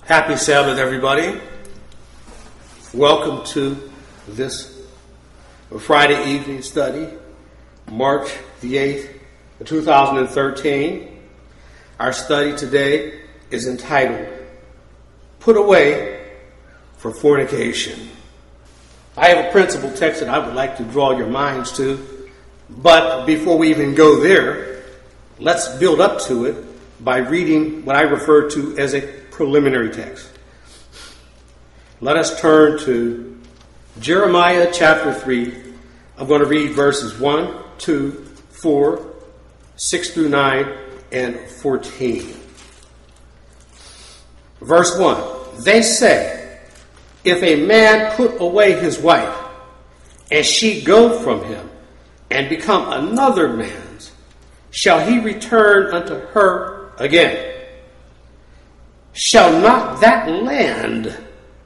Happy Sabbath, everybody. Welcome to this Friday evening study, March the 8th, 2013. Our study today is entitled, Put Away for Fornication. I have a principal text that I would like to draw your minds to, but before we even go there, let's build up to it by reading what I refer to as a preliminary text. Let us turn to Jeremiah chapter 3. I'm going to read verses 1, 2, 4, 6 through 9, and 14. Verse 1. They say, if a man put away his wife, and she go from him, and become another man's, shall he return unto her again? Shall not that land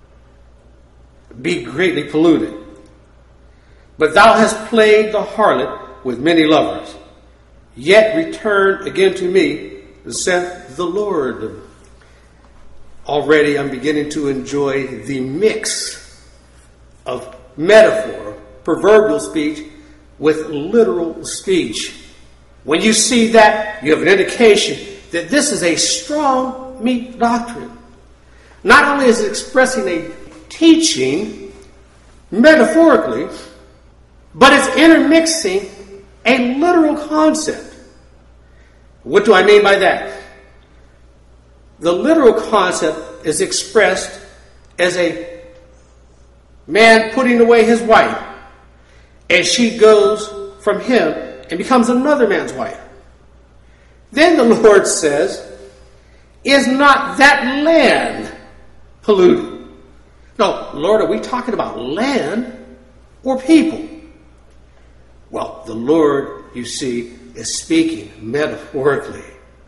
be greatly polluted? But thou hast played the harlot with many lovers. Yet return again to me, saith the Lord. Already I'm beginning to enjoy the mix of metaphor, proverbial speech, with literal speech. When you see that, you have an indication that this is a strong meat doctrine. Not only is it expressing a teaching metaphorically, but it's intermixing a literal concept. What do I mean by that? The literal concept is expressed as a man putting away his wife, and she goes from him and becomes another man's wife. Then the Lord says, is not that land polluted? No, Lord, are we talking about land or people? Well, the Lord, you see, is speaking metaphorically.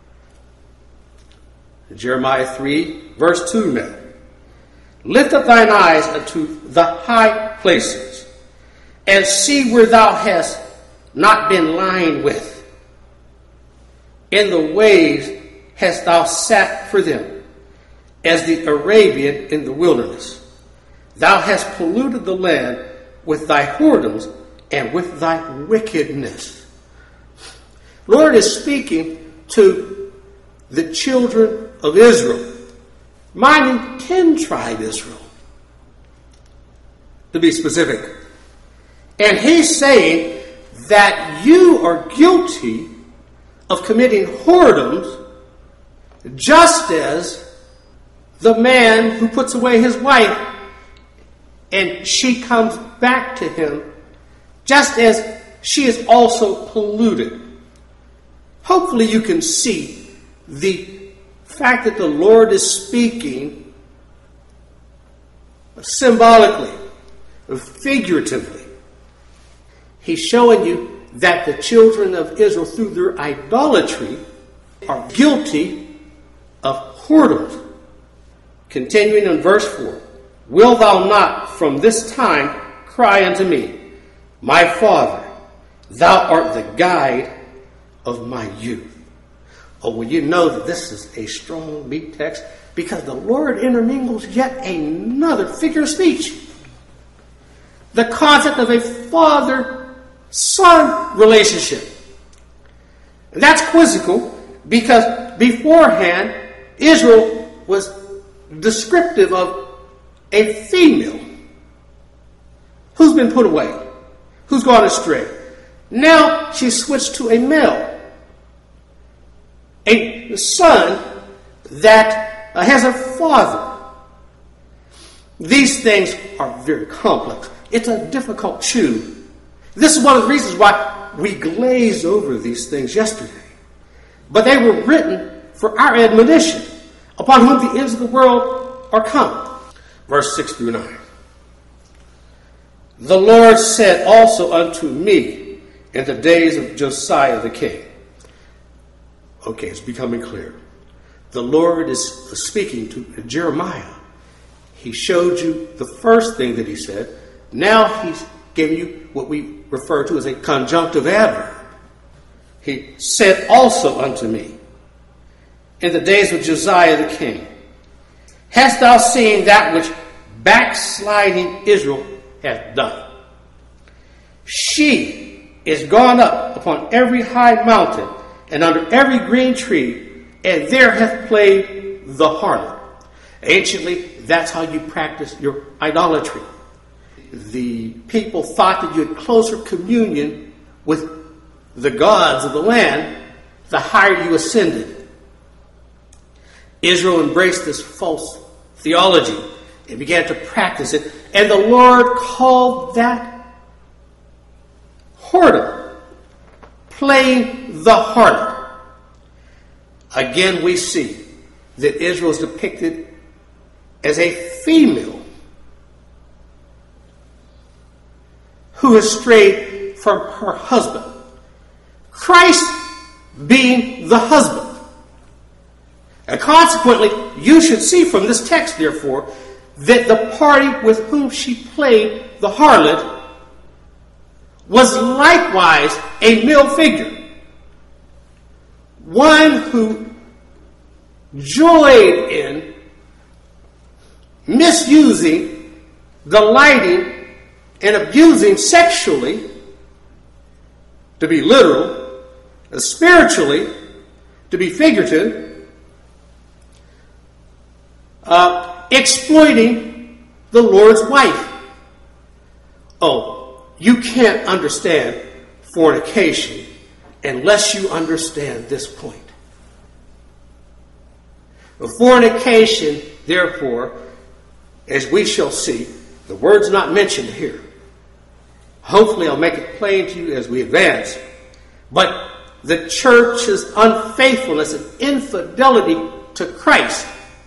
Jeremiah 3, verse 2 now. Lift up thine eyes unto the high places, and see where thou hast not been lying with. In the ways hast thou sat for them, as the Arabian in the wilderness. Thou hast polluted the land with thy whoredoms and with thy wickedness. Lord is speaking to the children of Israel, minding 10 tribe Israel, to be specific. And he's saying that you are guilty of committing whoredoms, just as the man who puts away his wife and she comes back to him, just as she is also polluted. Hopefully you can see the fact that the Lord is speaking symbolically, figuratively. He's showing you that the children of Israel, through their idolatry, are guilty of whoredoms. Continuing in verse 4. Will thou not from this time cry unto me, my Father, thou art the guide of my youth? Oh, well, you know that this is a strong meat text because the Lord intermingles yet another figure of speech. The concept of a father-son relationship. And that's quizzical because beforehand, Israel was descriptive of a female who's been put away, who's gone astray. Now she's switched to a male, a son that has a father. These things are very complex. It's a difficult chew. This is one of the reasons why we glazed over these things yesterday. But they were written for our admonition, upon whom the ends of the world are come. Verse 6 through 9. The Lord said also unto me in the days of Josiah the king. Okay, it's becoming clear. The Lord is speaking to Jeremiah. He showed you the first thing that he said. Now he's giving you what we refer to as a conjunctive adverb. He said also unto me in the days of Josiah the king, hast thou seen that which backsliding Israel hath done? She is gone up upon every high mountain and under every green tree, and there hath played the harlot. Anciently, that's how you practice your idolatry. The people thought that you had closer communion with the gods of the land the higher you ascended. Israel embraced this false theology and began to practice it, and the Lord called that whoredom, playing the harlot. Again, we see that Israel is depicted as a female who has strayed from her husband. Christ being the husband. And consequently, you should see from this text, therefore, that the party with whom she played the harlot was likewise a male figure. One who joyed in misusing, delighting, and abusing sexually, to be literal, spiritually, to be figurative, exploiting the Lord's wife. Oh, you can't understand fornication unless you understand this point. The fornication, therefore, as we shall see, the word's not mentioned here. Hopefully I'll make it plain to you as we advance. But the church's unfaithfulness and infidelity to Christ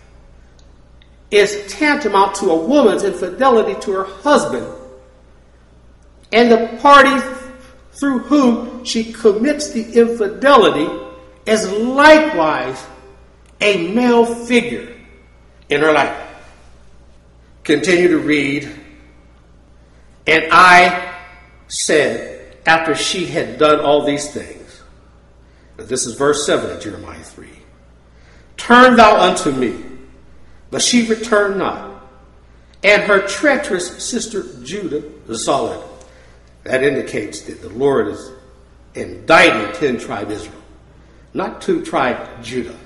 is tantamount to a woman's infidelity to her husband. And the party through whom she commits the infidelity is likewise a male figure in her life. Continue to read. And I said, after she had done all these things, this is verse 7 of Jeremiah 3, turn thou unto me. But she returned not, and her treacherous sister Judah saw it. That indicates that the Lord is indicting 10-tribe Israel, not 2-tribe Judah.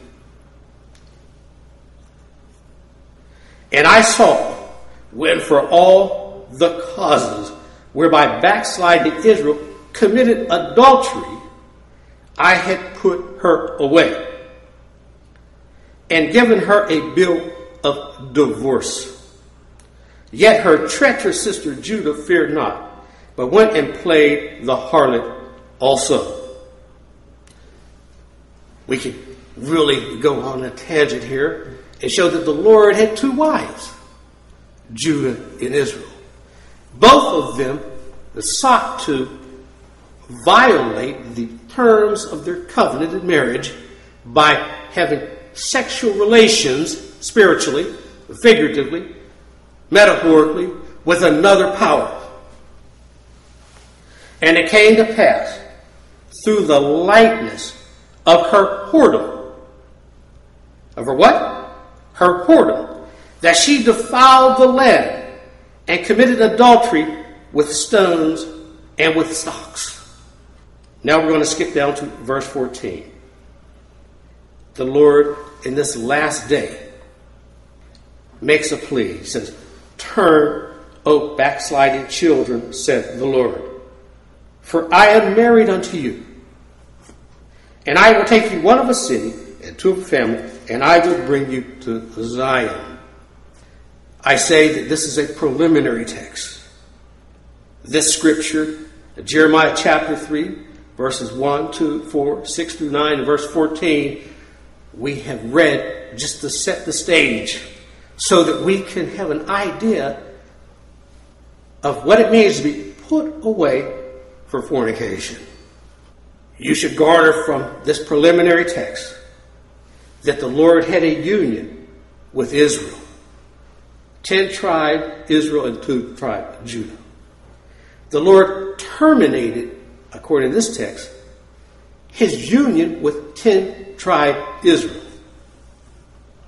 And I saw when for all the causes whereby backsliding Israel committed adultery, I had put her away and given her a bill of divorce. Yet her treacherous sister Judah feared not, but went and played the harlot also. We could really go on a tangent here and show that the Lord had 2 wives, Judah and Israel. Both of them sought to violate the terms of their covenanted marriage by having sexual relations spiritually, figuratively, metaphorically, with another power. And it came to pass, through the lightness of her whoredom, of her what? Her whoredom, that she defiled the land and committed adultery with stones and with stocks. Now we're going to skip down to verse 14. The Lord, in this last day, makes a plea. He says, turn, O backsliding children, said the Lord, for I am married unto you, and I will take you one of a city and 2 of a family, and I will bring you to Zion. I say that this is a preliminary text. This scripture, Jeremiah chapter 3, verses 1, 2, 4, 6 through 9, and verse 14, we have read just to set the stage so that we can have an idea of what it means to be put away for fornication. You should garner from this preliminary text that the Lord had a union with Israel. 10-tribe Israel and 2-tribe Judah. The Lord terminated, according to this text, his union with 10-tribe Israel.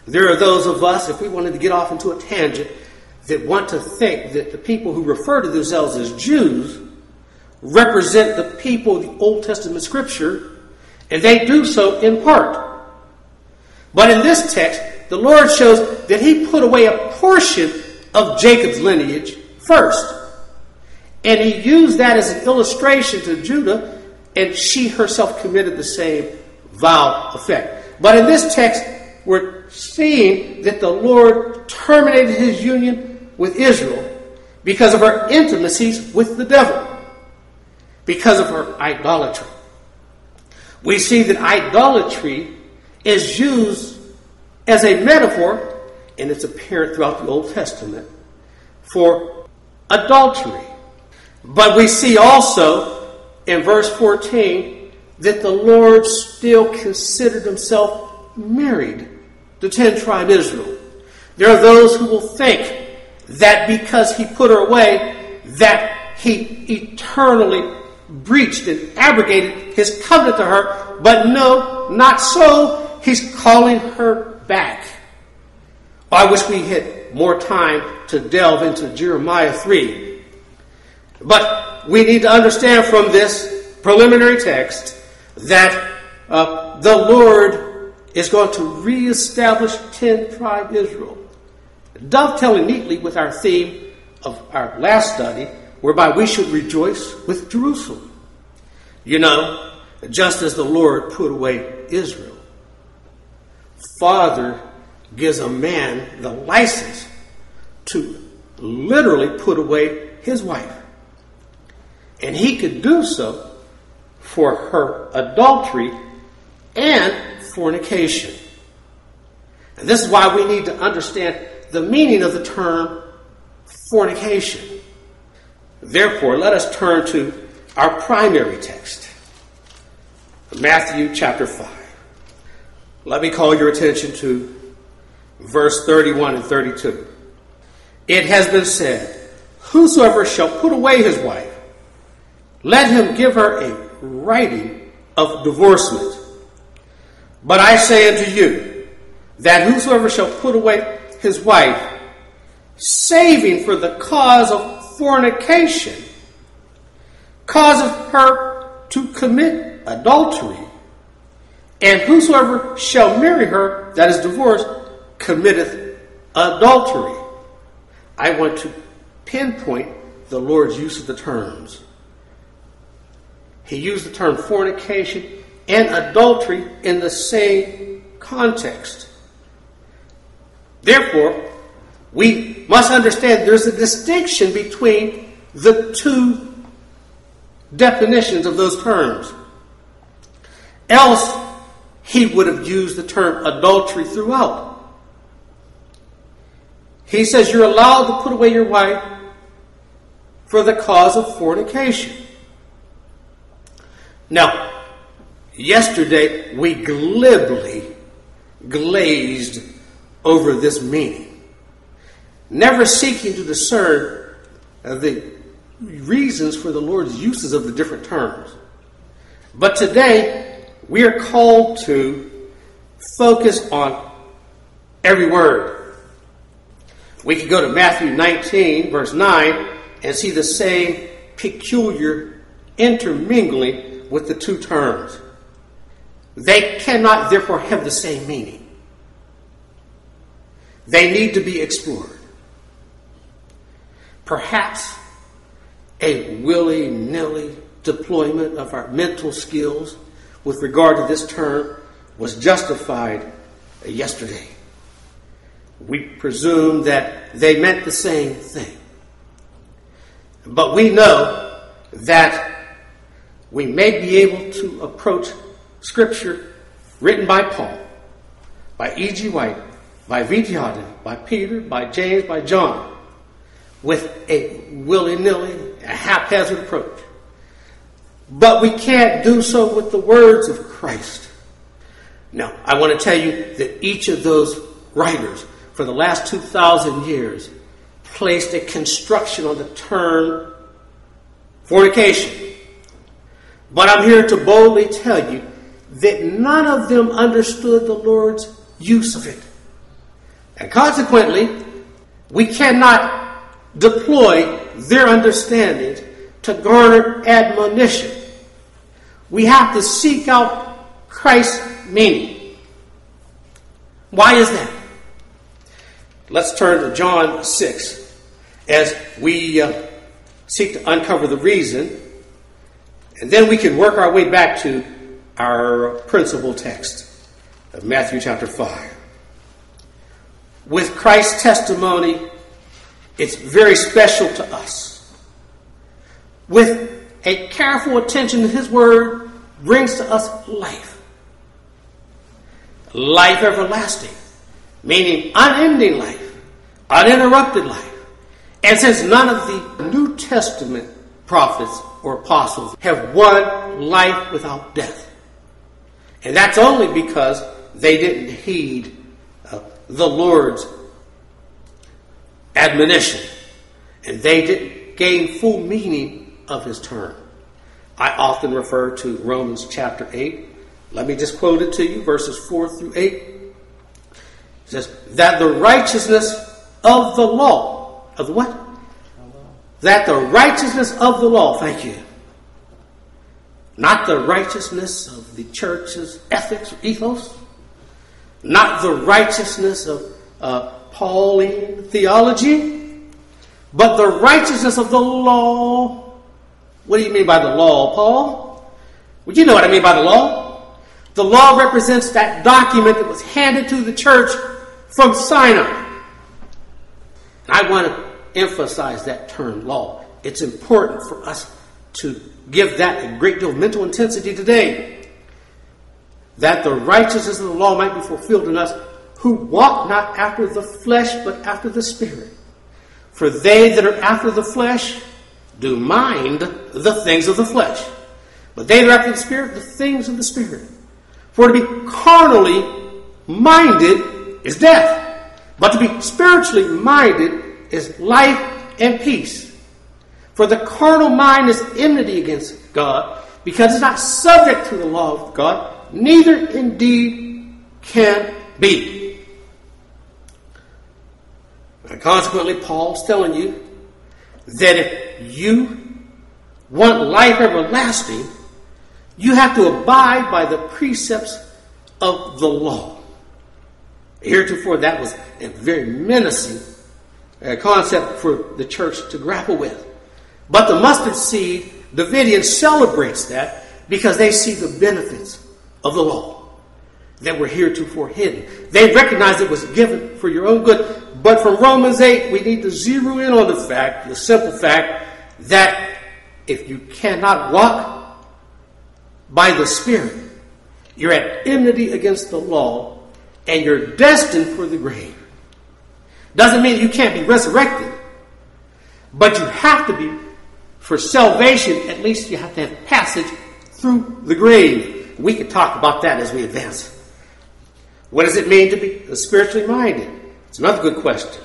There are those of us, if we wanted to get off into a tangent, that want to think that the people who refer to themselves as Jews represent the people of the Old Testament Scripture, and they do so in part. But in this text, the Lord shows that he put away a portion of Jacob's lineage first. And he used that as an illustration to Judah, and she herself committed the same vile effect. But in this text, we're seeing that the Lord terminated his union with Israel because of her intimacies with the devil, because of her idolatry. We see that idolatry is used as a metaphor, and it's apparent throughout the Old Testament, for adultery. But we see also in verse 14 that the Lord still considered himself married to 10-tribe Israel. There are those who will think that because he put her away, that he eternally breached and abrogated his covenant to her. But no, not so. He's calling her back. I wish we had more time to delve into Jeremiah 3. But we need to understand from this preliminary text that the Lord is going to reestablish 10-tribe Israel, dovetailing neatly with our theme of our last study, whereby we should rejoice with Jerusalem. You know, just as the Lord put away Israel, Father gives a man the license to literally put away his wife. And he could do so for her adultery and fornication. And this is why we need to understand the meaning of the term fornication. Therefore, let us turn to our primary text, Matthew chapter 5. Let me call your attention to verse 31 and 32. It has been said, whosoever shall put away his wife, let him give her a writing of divorcement. But I say unto you, that whosoever shall put away his wife, saving for the cause of fornication, causeth her to commit adultery. And whosoever shall marry her that is divorced, committeth adultery. I want to pinpoint the Lord's use of the terms. He used the term fornication and adultery in the same context. Therefore, we must understand there's a distinction between the two definitions of those terms. Else, he would have used the term adultery throughout. He says you're allowed to put away your wife for the cause of fornication. Now, yesterday we glibly glazed over this meaning, never seeking to discern the reasons for the Lord's uses of the different terms. But today, we are called to focus on every word. We can go to Matthew 19, verse 9, and see the same peculiar intermingling with the two terms. They cannot, therefore, have the same meaning. They need to be explored. Perhaps a willy-nilly deployment of our mental skills with regard to this term was justified yesterday. We presume that they meant the same thing. But we know that we may be able to approach Scripture written by Paul, by E.G. White, by V.T. Houghton, by Peter, by James, by John, with a willy-nilly, a haphazard approach. But we can't do so with the words of Christ. Now, I want to tell you that each of those writers for the last 2,000 years placed a construction on the term fornication. But I'm here to boldly tell you that none of them understood the Lord's use of it. And consequently, we cannot deploy their understandings to garner admonition. We have to seek out Christ's meaning. Why is that? Let's turn to John 6 as we seek to uncover the reason, and then we can work our way back to our principal text of Matthew chapter 5. With Christ's testimony, it's very special to us. With a careful attention to his word brings to us life. Life everlasting, meaning unending life, uninterrupted life. And since none of the New Testament prophets or apostles have won life without death, and that's only because they didn't heed the Lord's admonition, and they didn't gain full meaning of his term. I often refer to Romans chapter 8. Let me just quote it to you, verses 4 through 8. It says, that the righteousness of the law, of what? That the righteousness of the law, thank you. Not the righteousness of the church's ethics or ethos. Not the righteousness of Pauline theology, but the righteousness of the law. What do you mean by the law, Paul? Well, you know what I mean by the law. The law represents that document that was handed to the church from Sinai. And I want to emphasize that term, law. It's important for us to give that a great deal of mental intensity today. That the righteousness of the law might be fulfilled in us who walk not after the flesh, but after the Spirit. For they that are after the flesh do mind the things of the flesh, but they that are after the Spirit, the things of the Spirit. For to be carnally minded is death, but to be spiritually minded is life and peace. For the carnal mind is enmity against God, because it's not subject to the law of God, neither indeed can be. And consequently, Paul's telling you that if you want life everlasting, you have to abide by the precepts of the law. Heretofore, that was a very menacing concept for the church to grapple with. But the mustard seed Davidian celebrates that because they see the benefits of the law that were heretofore hidden. They recognize it was given for your own good. But from Romans 8, we need to zero in on the simple fact, that if you cannot walk by the Spirit, you're at enmity against the law, and you're destined for the grave. Doesn't mean you can't be resurrected, but you have to be, for salvation, at least you have to have passage through the grave. We could talk about that as we advance. What does it mean to be spiritually minded? It's another good question.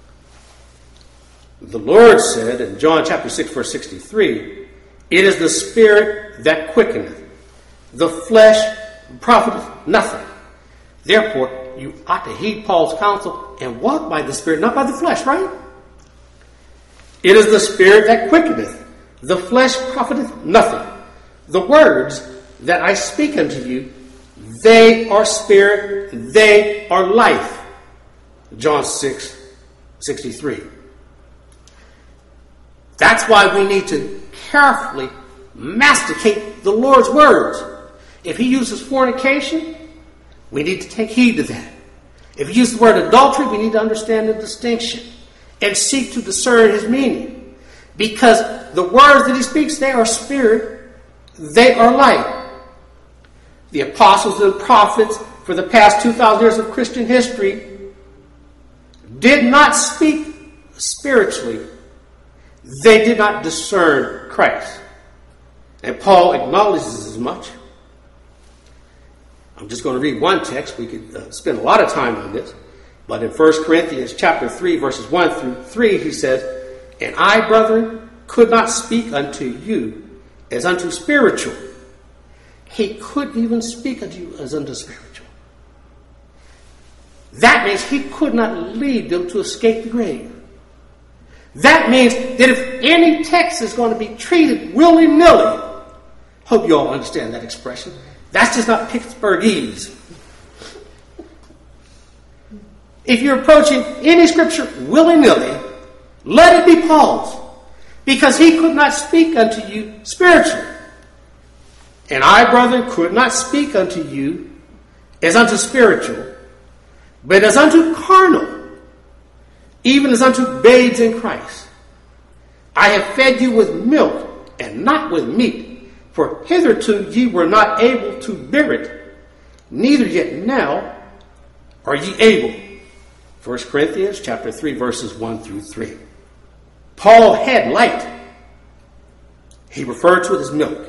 The Lord said in John chapter 6, verse 63, it is the Spirit that quickeneth. The flesh profiteth nothing. Therefore, you ought to heed Paul's counsel and walk by the Spirit, not by the flesh, right? It is the Spirit that quickeneth. The flesh profiteth nothing. The words that I speak unto you, they are spirit, they are life. John 6, 63. That's why we need to carefully masticate the Lord's words. If he uses fornication, we need to take heed to that. If he uses the word adultery, we need to understand the distinction and seek to discern his meaning. Because the words that he speaks, they are spirit, they are life. The apostles and prophets for the past 2,000 years of Christian history did not speak spiritually. They did not discern Christ. And Paul acknowledges as much. I'm just going to read one text. We could spend a lot of time on this. But in 1 Corinthians chapter 3, verses 1 through 3, he says, and I, brethren, could not speak unto you as unto spiritual. He couldn't even speak unto you as unto spiritual. That means he could not lead them to escape the grave. That means that if any text is going to be treated willy-nilly, hope you all understand that expression, that's just not Pittsburghese. If you're approaching any scripture willy-nilly, let it be Paul's, because he could not speak unto you spiritually. And I, brethren, could not speak unto you as unto spiritual, but as unto carnal, even as unto babes in Christ. I have fed you with milk and not with meat, for hitherto ye were not able to bear it, neither yet now are ye able. 1 Corinthians chapter 3, verses 1 through 3. Paul had light. He referred to it as milk.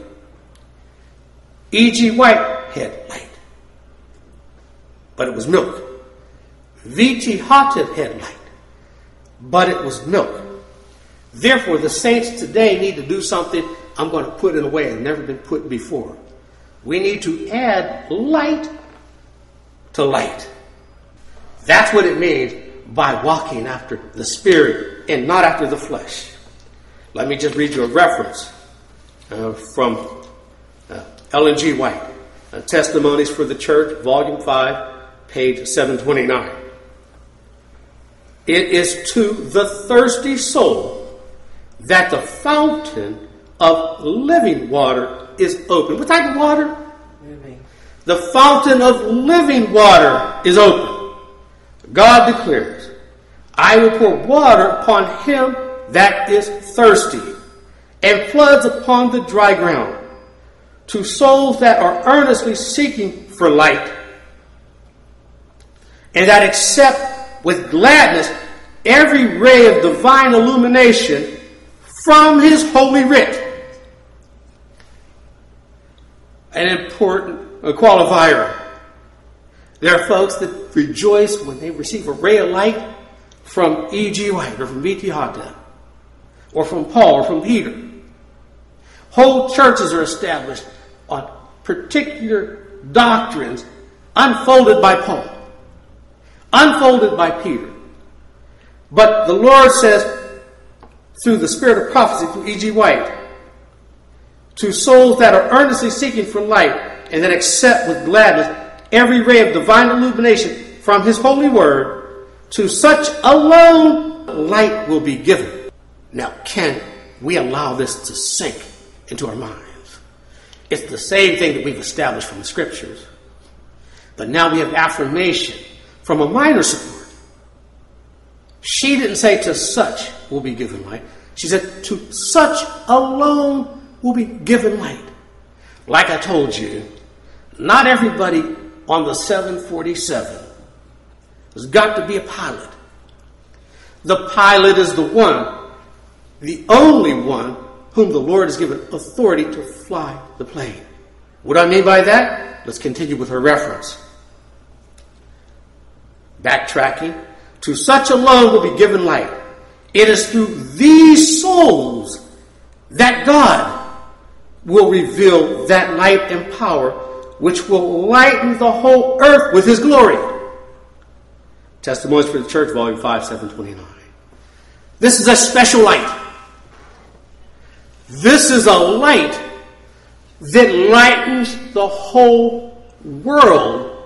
E.G. White had light, but it was milk. V.T. Houghton had light, but it was milk. Therefore, the saints today need to do something I'm going to put in a way that's never been put before. We need to add light to light. That's what it means by walking after the Spirit and not after the flesh. Let me just read you a reference from Ellen G. White, Testimonies for the Church, Volume 5, page 729. It is to the thirsty soul that the fountain of living water is open. What type of water? Living. The fountain of living water is open. God declares, I will pour water upon him that is thirsty, and floods upon the dry ground. To souls that are earnestly seeking for light, and that accept with gladness every ray of divine illumination from his holy writ. An important qualifier. There are folks that rejoice when they receive a ray of light from E.G. White or from V.T. Houghton or from Paul or from Peter. Whole churches are established on particular doctrines unfolded by Paul, unfolded by Peter. But the Lord says, through the spirit of prophecy, through E.G. White, to souls that are earnestly seeking for light and that accept with gladness every ray of divine illumination from his holy word, to such alone light will be given. Now, can we allow this to sink into our minds? It's the same thing that we've established from the scriptures. But now we have affirmation from a minor support. She didn't say to such will be given light. She said to such alone will be given light. Like I told you, not everybody on the 747 has got to be a pilot. The pilot is the one, the only one, whom the Lord has given authority to fly the plane. What do I mean by that? Let's continue with her reference. Backtracking. To such alone will be given light. It is through these souls that God will reveal that light and power which will lighten the whole earth with his glory. Testimonies for the Church, Volume 5, 729. This is a special light. This is a light that lightens the whole world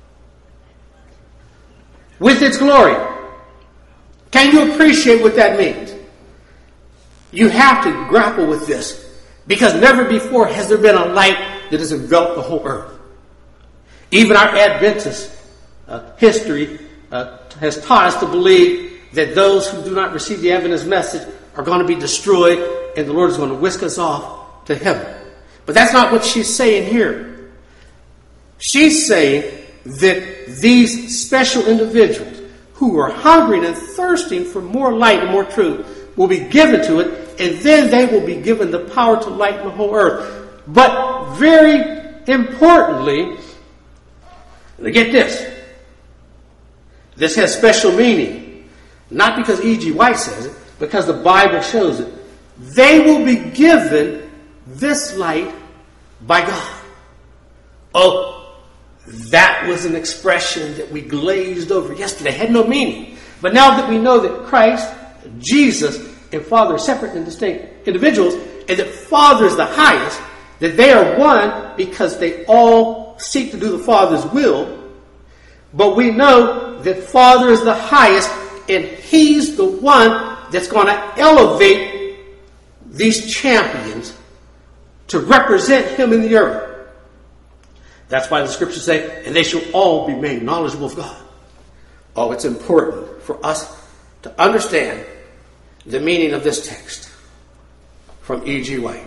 with its glory. Can you appreciate what that means? You have to grapple with this, because never before has there been a light that has enveloped the whole earth. Even our Adventist history has taught us to believe that those who do not receive the Adventist message are going to be destroyed, and the Lord is going to whisk us off to heaven. But that's not what she's saying here. She's saying that these special individuals who are hungering and thirsting for more light and more truth will be given to it, and then they will be given the power to lighten the whole earth. But very importantly, get this. This has special meaning. Not because E.G. White says it, because the Bible shows it. They will be given this light by God. Oh, That was an expression that we glazed over yesterday. It had no meaning. But now that we know that Christ, Jesus, and Father are separate and distinct individuals, and that Father is the highest, that they are one because they all seek to do the Father's will. But we know that Father is the highest, and He's the one that's going to elevate these champions to represent Him in the earth. That's why the scriptures say, and they shall all be made knowledgeable of God. Oh, it's important for us to understand the meaning of this text from E.G. White.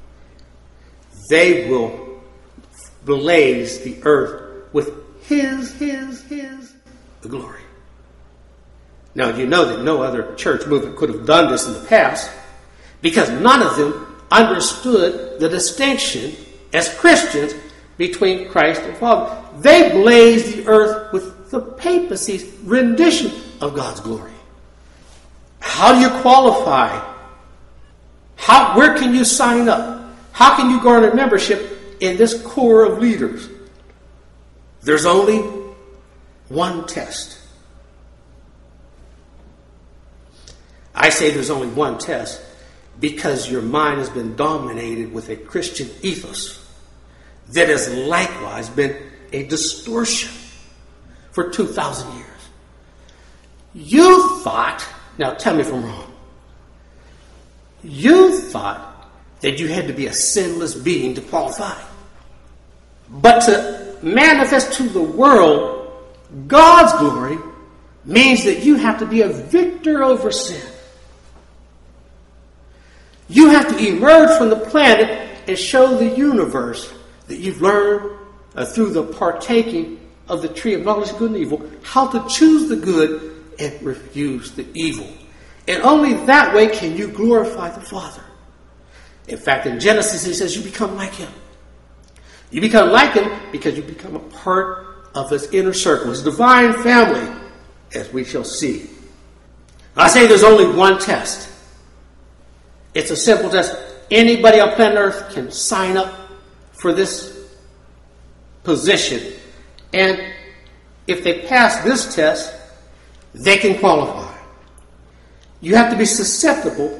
They will blaze the earth with His glory. Now, you know that no other church movement could have done this in the past because none of them understood the distinction as Christians between Christ and Father. They blazed the earth with the papacy's rendition of God's glory. How do you qualify? Where can you sign up? How can you garner membership in this corps of leaders? There's only one test. I say there's only one test because your mind has been dominated with a Christian ethos that has likewise been a distortion for 2,000 years. You thought, now tell me if I'm wrong, you thought that you had to be a sinless being to qualify. But to manifest to the world God's glory means that you have to be a victor over sin. You have to emerge from the planet and show the universe that you've learned through the partaking of the tree of knowledge of good and evil, how to choose the good and refuse the evil. And only that way can you glorify the Father. In fact, in Genesis, He says you become like Him. You become like Him because you become a part of His inner circle, His divine family, as we shall see. I say there's only one test. It's a simple test. Anybody on planet Earth can sign up for this position. And if they pass this test, they can qualify. You have to be susceptible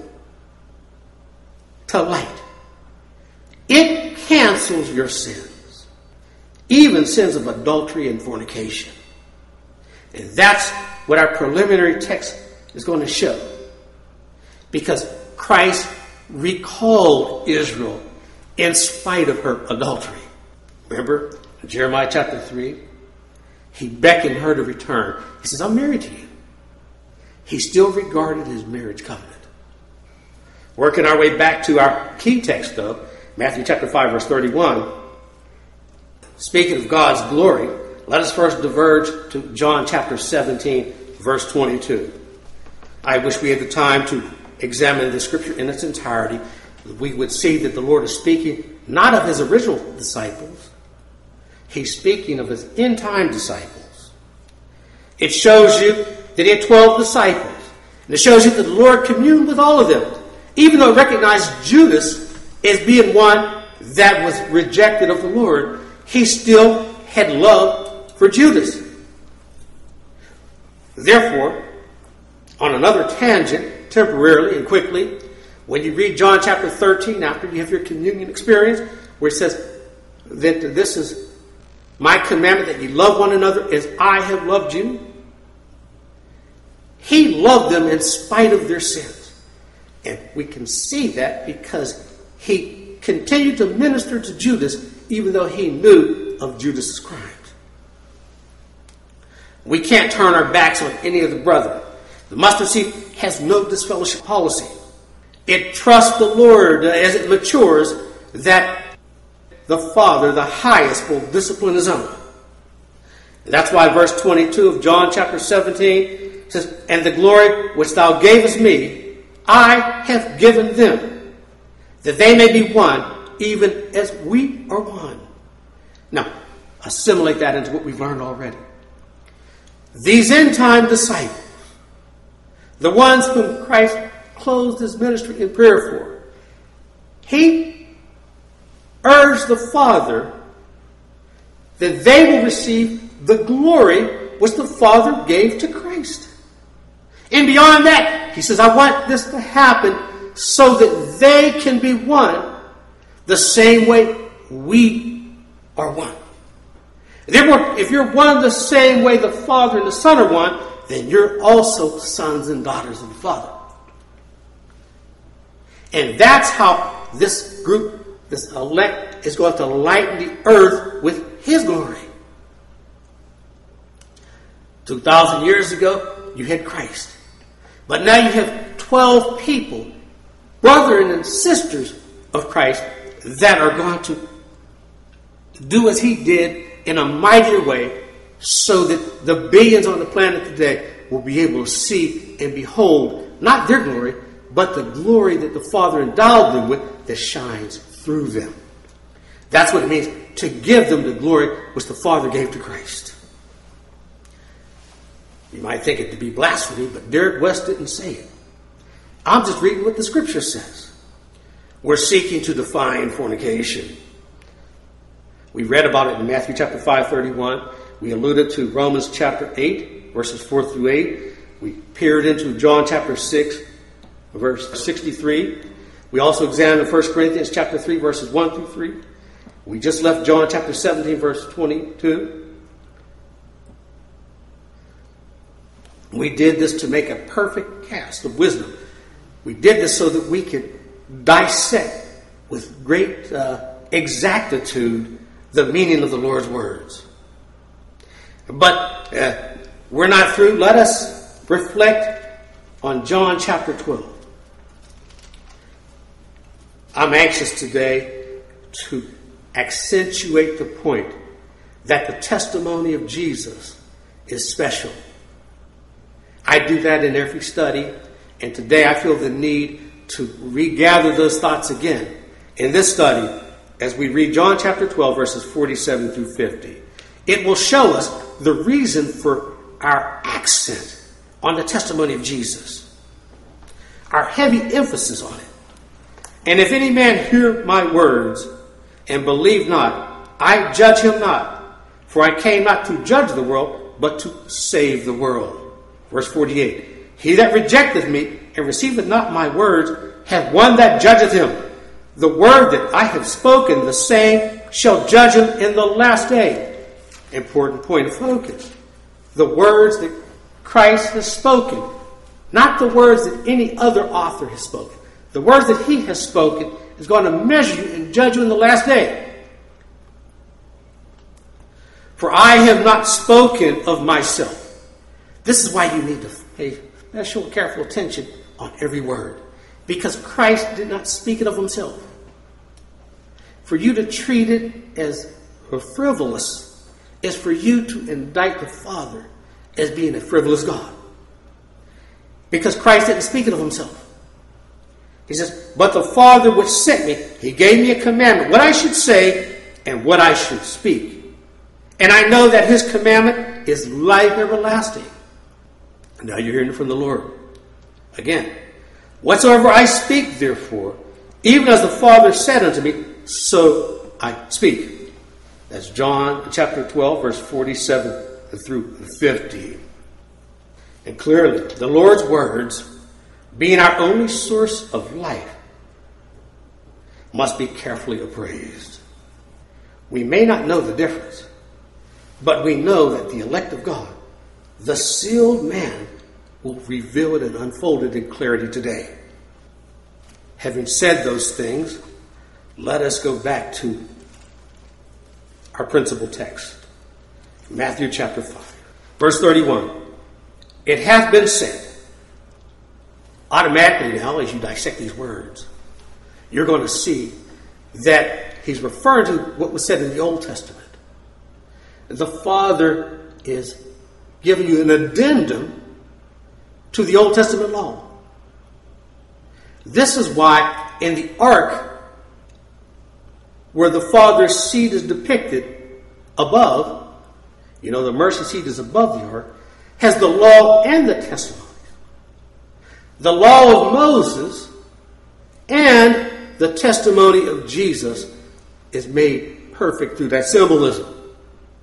to light. It cancels your sins, even sins of adultery and fornication. And that's what our preliminary text is going to show. Because Christ recalled Israel in spite of her adultery. Remember, in Jeremiah chapter 3, He beckoned her to return. He says, I'm married to you. He still regarded his marriage covenant. Working our way back to our key text, though, Matthew chapter 5, verse 31. Speaking of God's glory, let us first diverge to John chapter 17, verse 22. I wish we had the time to examine the scripture in its entirety. We would see that the Lord is speaking not of His original disciples. He's speaking of His end-time disciples. It shows you that He had 12 disciples. And it shows you that the Lord communed with all of them. Even though it recognized Judas as being one that was rejected of the Lord, He still had love for Judas. Therefore, on another tangent, temporarily and quickly, when you read John chapter 13, after you have your communion experience, where it says that this is my commandment, that you love one another as I have loved you. He loved them in spite of their sins. And we can see that because He continued to minister to Judas even though He knew of Judas' crimes. We can't turn our backs on any of the brethren. The mustard seed has no disfellowship policy. It trusts the Lord as it matures that the Father, the highest, will discipline His own. And that's why verse 22 of John chapter 17 says, and the glory which thou gavest me, I have given them, that they may be one, even as we are one. Now, assimilate that into what we've learned already. These end-time disciples, the ones whom Christ closed His ministry in prayer for, He urged the Father that they will receive the glory which the Father gave to Christ. And beyond that, he says, I want this to happen so that they can be one the same way we are one. Therefore, if you're one the same way the Father and the Son are one, then you're also sons and daughters of the Father. And that's how this group, this elect, is going to lighten the earth with his glory. 2,000 years ago, you had Christ. But now you have 12 people, brothers and sisters of Christ, that are going to do as he did in a mightier way, so that the billions on the planet today will be able to see and behold not their glory, but the glory that the Father endowed them with that shines through them. That's what it means to give them the glory which the Father gave to Christ. You might think it to be blasphemy, but Derek West didn't say it. I'm just reading what the Scripture says. We're seeking to define fornication. We read about it in Matthew chapter 5:31. We alluded to Romans chapter 8, verses 4 through 8. We peered into John chapter 6, verse 63. We also examined 1 Corinthians chapter 3, verses 1 through 3. We just left John chapter 17, verse 22. We did this to make a perfect cast of wisdom. We did this so that we could dissect with great exactitude the meaning of the Lord's words. But we're not through. Let us reflect on John chapter 12. I'm anxious today to accentuate the point that the testimony of Jesus is special. I do that in every study, and today I feel the need to regather those thoughts again in this study as we read John chapter 12, verses 47 through 50. It will show us the reason for our accent on the testimony of Jesus, our heavy emphasis on it. And if any man hear my words and believe not, I judge him not, for I came not to judge the world, but to save the world. Verse 48, he that rejecteth me and receiveth not my words hath one that judgeth him. The word that I have spoken, the same shall judge him in the last day. Important point of focus. The words that Christ has spoken, not the words that any other author has spoken. The words that he has spoken is going to measure you and judge you in the last day. For I have not spoken of myself. This is why you need to pay special careful attention on every word. Because Christ did not speak it of himself. For you to treat it as frivolous is for you to indict the Father as being a frivolous God. Because Christ didn't speak it of himself. He says, but the Father which sent me, he gave me a commandment, what I should say and what I should speak. And I know that his commandment is life everlasting. Now you're hearing it from the Lord. Again, whatsoever I speak, therefore, even as the Father said unto me, so I speak. That's John chapter 12, verse 47 through 50. And clearly, the Lord's words, being our only source of life, must be carefully appraised. We may not know the difference, but we know that the elect of God, the sealed man, will reveal it and unfold it in clarity today. Having said those things, let us go back to our principal text. Matthew chapter 5, verse 31. It hath been said. Automatically now, as you dissect these words, you're going to see that he's referring to what was said in the Old Testament. The Father is giving you an addendum to the Old Testament law. This is why in the ark, where the Father's seat is depicted above, you know, the mercy seat is above the ark, has the law and the testimony. The law of Moses and the testimony of Jesus is made perfect through that symbolism.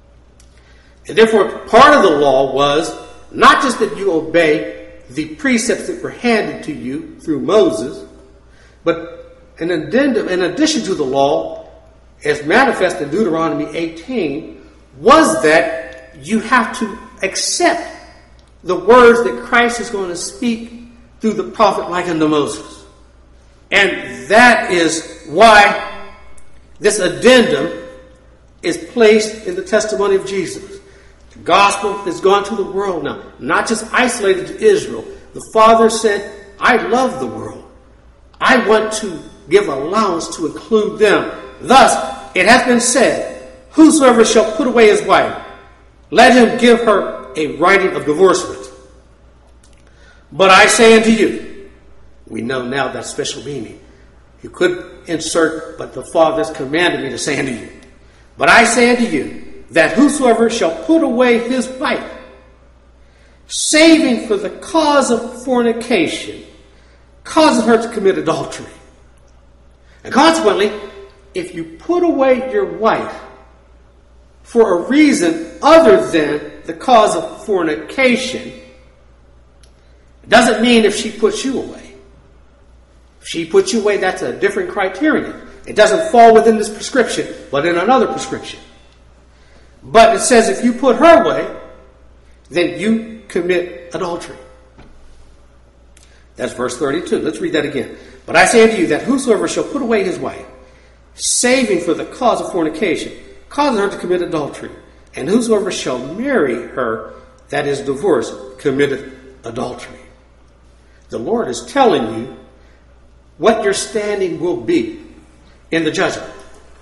And therefore, part of the law was not just that you obey the precepts that were handed to you through Moses, but in addition to the law, as manifest in Deuteronomy 18, was that you have to accept the words that Christ is going to speak through the prophet like unto Moses. And that is why this addendum is placed in the testimony of Jesus. The gospel has gone to the world now, not just isolated to Israel. The Father said, I love the world. I want to give allowance to include them. Thus, it hath been said, whosoever shall put away his wife, let him give her a writing of divorcement. But I say unto you, we know now that special meaning. You could insert, but the Father has commanded me to say unto you. But I say unto you, that whosoever shall put away his wife, saving for the cause of fornication, causes her to commit adultery. And consequently, if you put away your wife for a reason other than the cause of fornication, it doesn't mean if she puts you away. If she puts you away, that's a different criterion. It doesn't fall within this prescription, but in another prescription. But it says if you put her away, then you commit adultery. That's verse 32. Let's read that again. But I say unto you that whosoever shall put away his wife, saving for the cause of fornication, causes her to commit adultery. And whosoever shall marry her that is divorced, committeth adultery. The Lord is telling you what your standing will be in the judgment.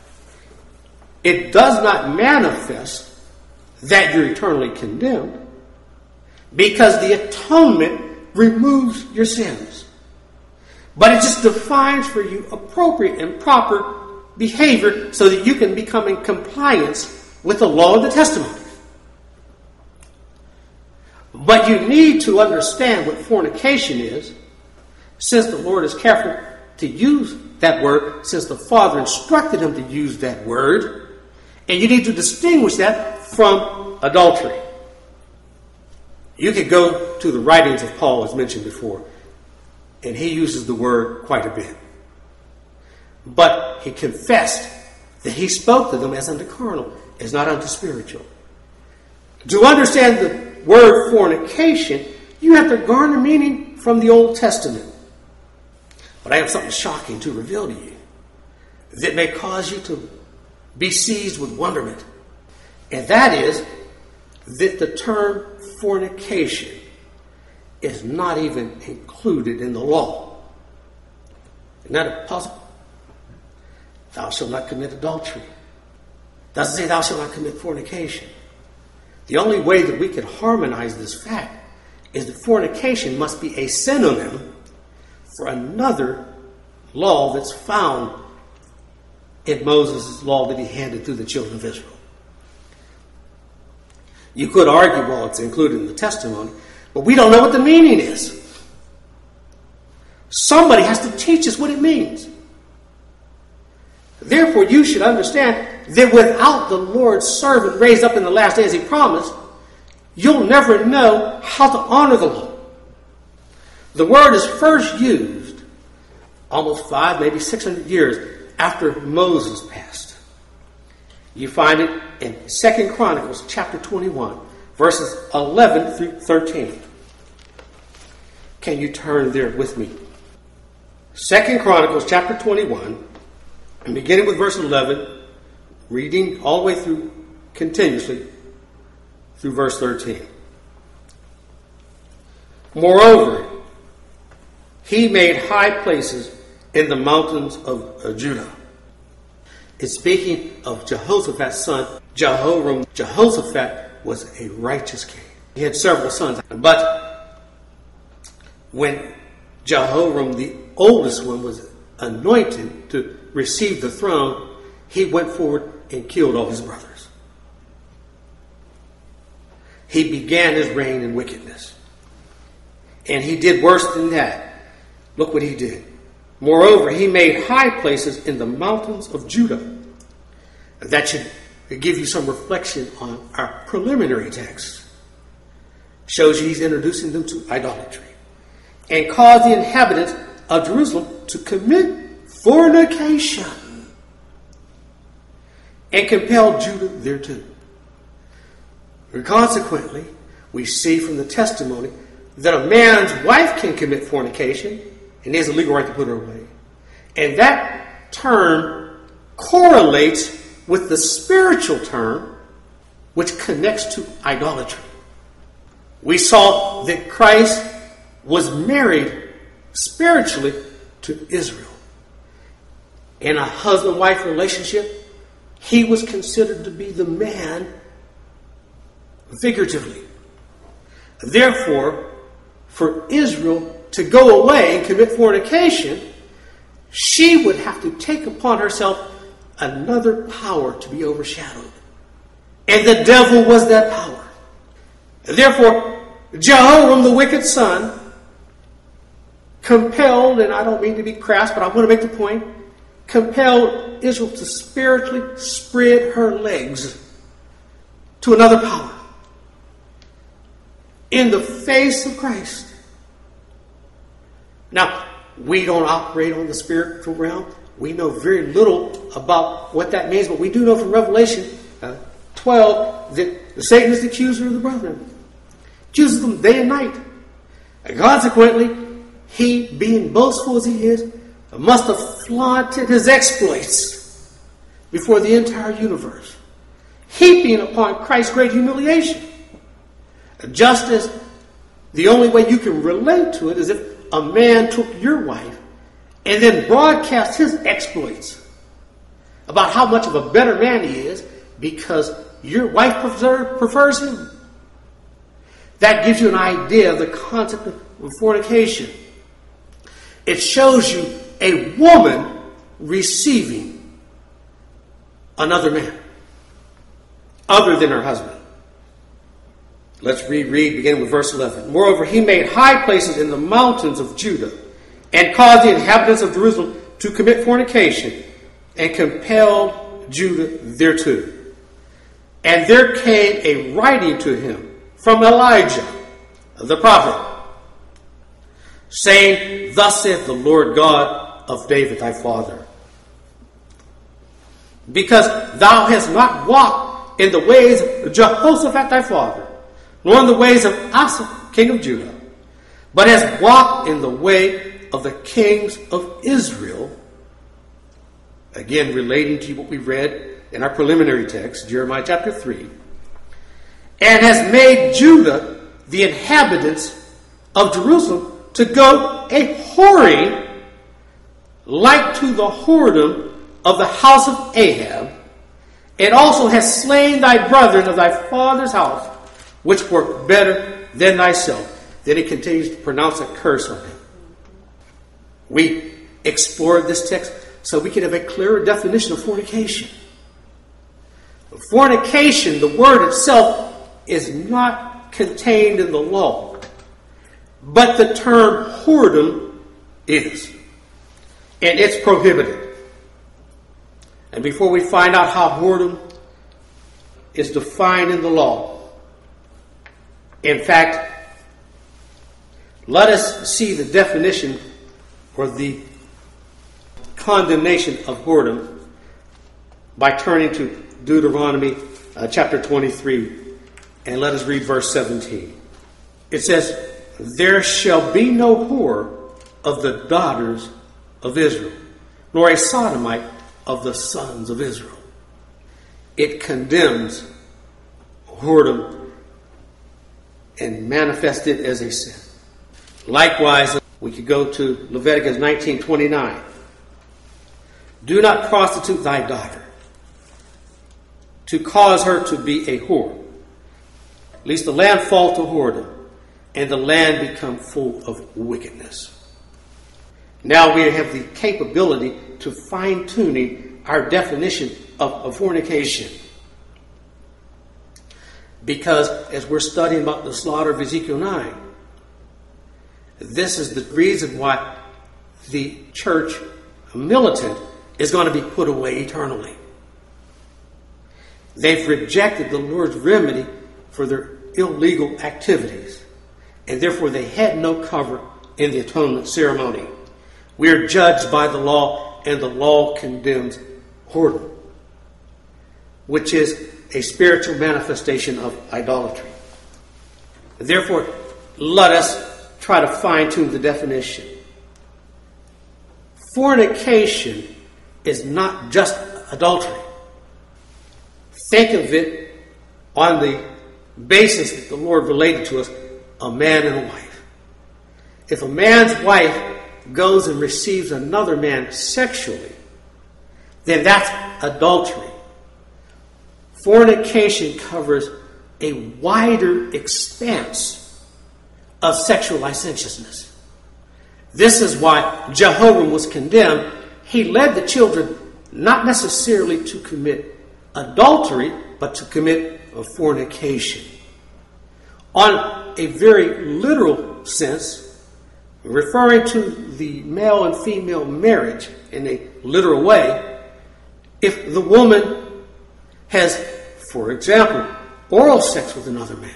It does not manifest that you're eternally condemned, because the atonement removes your sins. But it just defines for you appropriate and proper behavior so that you can become in compliance with the law and the testimony. But you need to understand what fornication is, since the Lord is careful to use that word, since the Father instructed him to use that word, and you need to distinguish that from adultery. You could go to the writings of Paul, as mentioned before, and he uses the word quite a bit. But he confessed that he spoke to them as unto carnal, as not unto spiritual. To understand the word fornication, you have to garner meaning from the Old Testament. But I have something shocking to reveal to you that may cause you to be seized with wonderment. And that is that the term fornication is not even included in the law. Isn't that a puzzle? Thou shalt not commit adultery. Doesn't say thou shalt not commit fornication. The only way that we can harmonize this fact is that fornication must be a synonym for another law that's found in Moses' law that he handed to the children of Israel. You could argue, well, it's included in the testimony, but we don't know what the meaning is. Somebody has to teach us what it means. Therefore, you should understand that without the Lord's servant raised up in the last day as he promised, you'll never know how to honor the law. The word is first used almost 500, maybe 600 years after Moses passed. You find it in 2 Chronicles chapter 21, verses 11 through 13. Can you turn there with me? 2 Chronicles chapter 21, and beginning with verse 11, reading all the way through continuously through verse 13. Moreover, he made high places in the mountains of Judah. It's speaking of Jehoshaphat's son, Jehoram. Jehoshaphat was a righteous king. He had several sons. But when Jehoram, the oldest one, was anointed to receive the throne, he went forward and killed all his brothers. He began his reign in wickedness. And he did worse than that. Look what he did. Moreover, he made high places in the mountains of Judah, that should give you some reflection on our preliminary text. Shows you he's introducing them to idolatry. And caused the inhabitants of Jerusalem to commit fornication. And compelled Judah thereto. And consequently, we see from the testimony that a man's wife can commit fornication and he has a legal right to put her away. And that term correlates with the spiritual term which connects to idolatry. We saw that Christ was married spiritually to Israel. In a husband-wife relationship, he was considered to be the man figuratively. Therefore, for Israel to go away and commit fornication, she would have to take upon herself another power to be overshadowed. And the devil was that power. Therefore, Jehoram, the wicked son, compelled, and I don't mean to be crass, but I want to make the point, compelled Israel to spiritually spread her legs to another power in the face of Christ. Now, we don't operate on the spiritual realm. We know very little about what that means, but we do know from Revelation 12 that Satan is the accuser of the brethren. Accuses them day and night. And consequently, he, being boastful as he is, must have flaunted his exploits before the entire universe, heaping upon Christ's great humiliation. Just as the only way you can relate to it is if a man took your wife and then broadcast his exploits about how much of a better man he is because your wife prefers him. That gives you an idea of the concept of fornication. It shows you a woman receiving another man other than her husband. Let's reread, beginning with verse 11. Moreover, he made high places in the mountains of Judah and caused the inhabitants of Jerusalem to commit fornication and compelled Judah thereto. And there came a writing to him from Elijah, the prophet, saying, Thus saith the Lord God of David thy father, because thou hast not walked in the ways of Jehoshaphat thy father, nor in the ways of Asa, king of Judah, but hast walked in the way of the kings of Israel. Again, relating to what we read in our preliminary text, Jeremiah chapter 3. And has made Judah, the inhabitants of Jerusalem, to go a whoring like to the whoredom of the house of Ahab, and also has slain thy brethren of thy father's house, which were better than thyself. Then he continues to pronounce a curse on him. We explored this text so we can have a clearer definition of fornication. Fornication, the word itself, is not contained in the law, but the term whoredom is, and it's prohibited. And before we find out how whoredom is defined in the law, in fact, let us see the definition or the condemnation of whoredom by turning to Deuteronomy chapter 23, and let us read verse 17. It says, There shall be no whore of the daughters of Israel, nor a sodomite of the sons of Israel. It condemns whoredom and manifests it as a sin. Likewise, we could go to Leviticus 19:29. Do not prostitute thy daughter, to cause her to be a whore, lest the land fall to whoredom, and the land become full of wickedness. Now we have the capability to fine-tuning our definition of fornication. Because as we're studying about the slaughter of Ezekiel 9, this is the reason why the church militant is going to be put away eternally. They've rejected the Lord's remedy for their illegal activities, and therefore they had no cover in the atonement ceremony. We are judged by the law, and the law condemns whoredom, which is a spiritual manifestation of idolatry. Therefore, let us try to fine-tune the definition. Fornication is not just adultery. Think of it on the basis that the Lord related to us, a man and a wife. If a man's wife goes and receives another man sexually, then that's adultery. Fornication covers a wider expanse of sexual licentiousness. This is why Jehoram was condemned. He led the children not necessarily to commit adultery, but to commit a fornication. On a very literal sense, referring to the male and female marriage in a literal way, if the woman has, for example, oral sex with another man,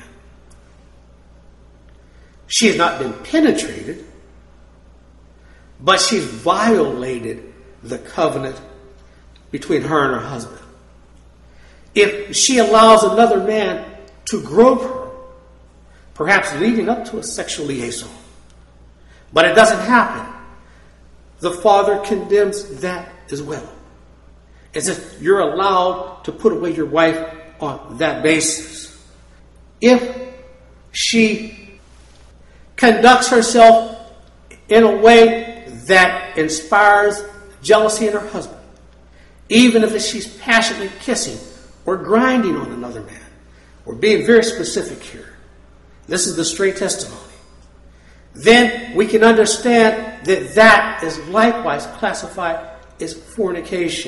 she has not been penetrated, but she's violated the covenant between her and her husband. If she allows another man to grope her, perhaps leading up to a sexual liaison, but it doesn't happen, the Father condemns that as well. As if you're allowed to put away your wife on that basis. If she conducts herself in a way that inspires jealousy in her husband, even if she's passionately kissing or grinding on another man, we're being very specific here. This is the straight testimony. Then we can understand that that is likewise classified as fornication.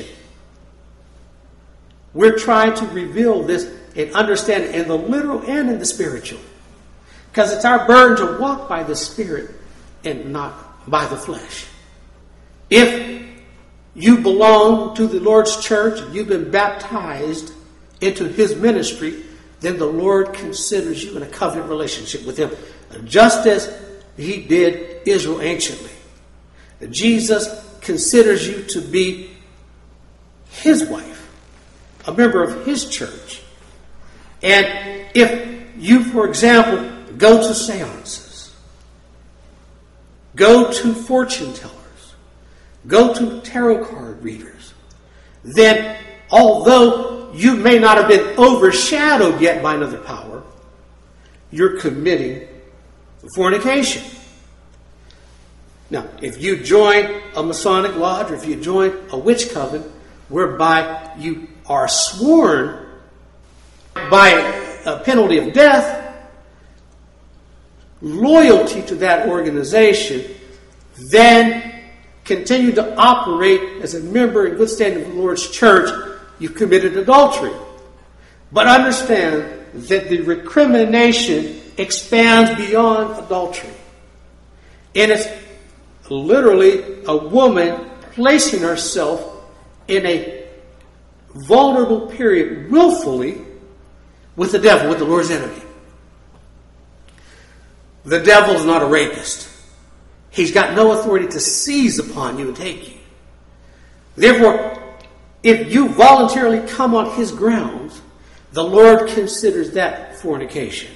We're trying to reveal this and understand it in the literal and in the spiritual. Because it's our burden to walk by the Spirit and not by the flesh. If you belong to the Lord's church, you've been baptized into His ministry, then the Lord considers you in a covenant relationship with Him, just as He did Israel anciently. Jesus considers you to be His wife, a member of His church. And if you, for example, go to seances, go to fortune tellers, go to tarot card readers, then although you may not have been overshadowed yet by another power, you're committing fornication. Now, if you join a Masonic lodge or if you join a witch coven whereby you are sworn by a penalty of death, loyalty to that organization, then continue to operate as a member in good standing of the Lord's church, you've committed adultery. But understand that the recrimination expands beyond adultery. And it's literally a woman placing herself in a vulnerable period willfully with the devil, with the Lord's enemy. The devil is not a rapist. He's got no authority to seize upon you and take you. Therefore, if you voluntarily come on his grounds, the Lord considers that fornication.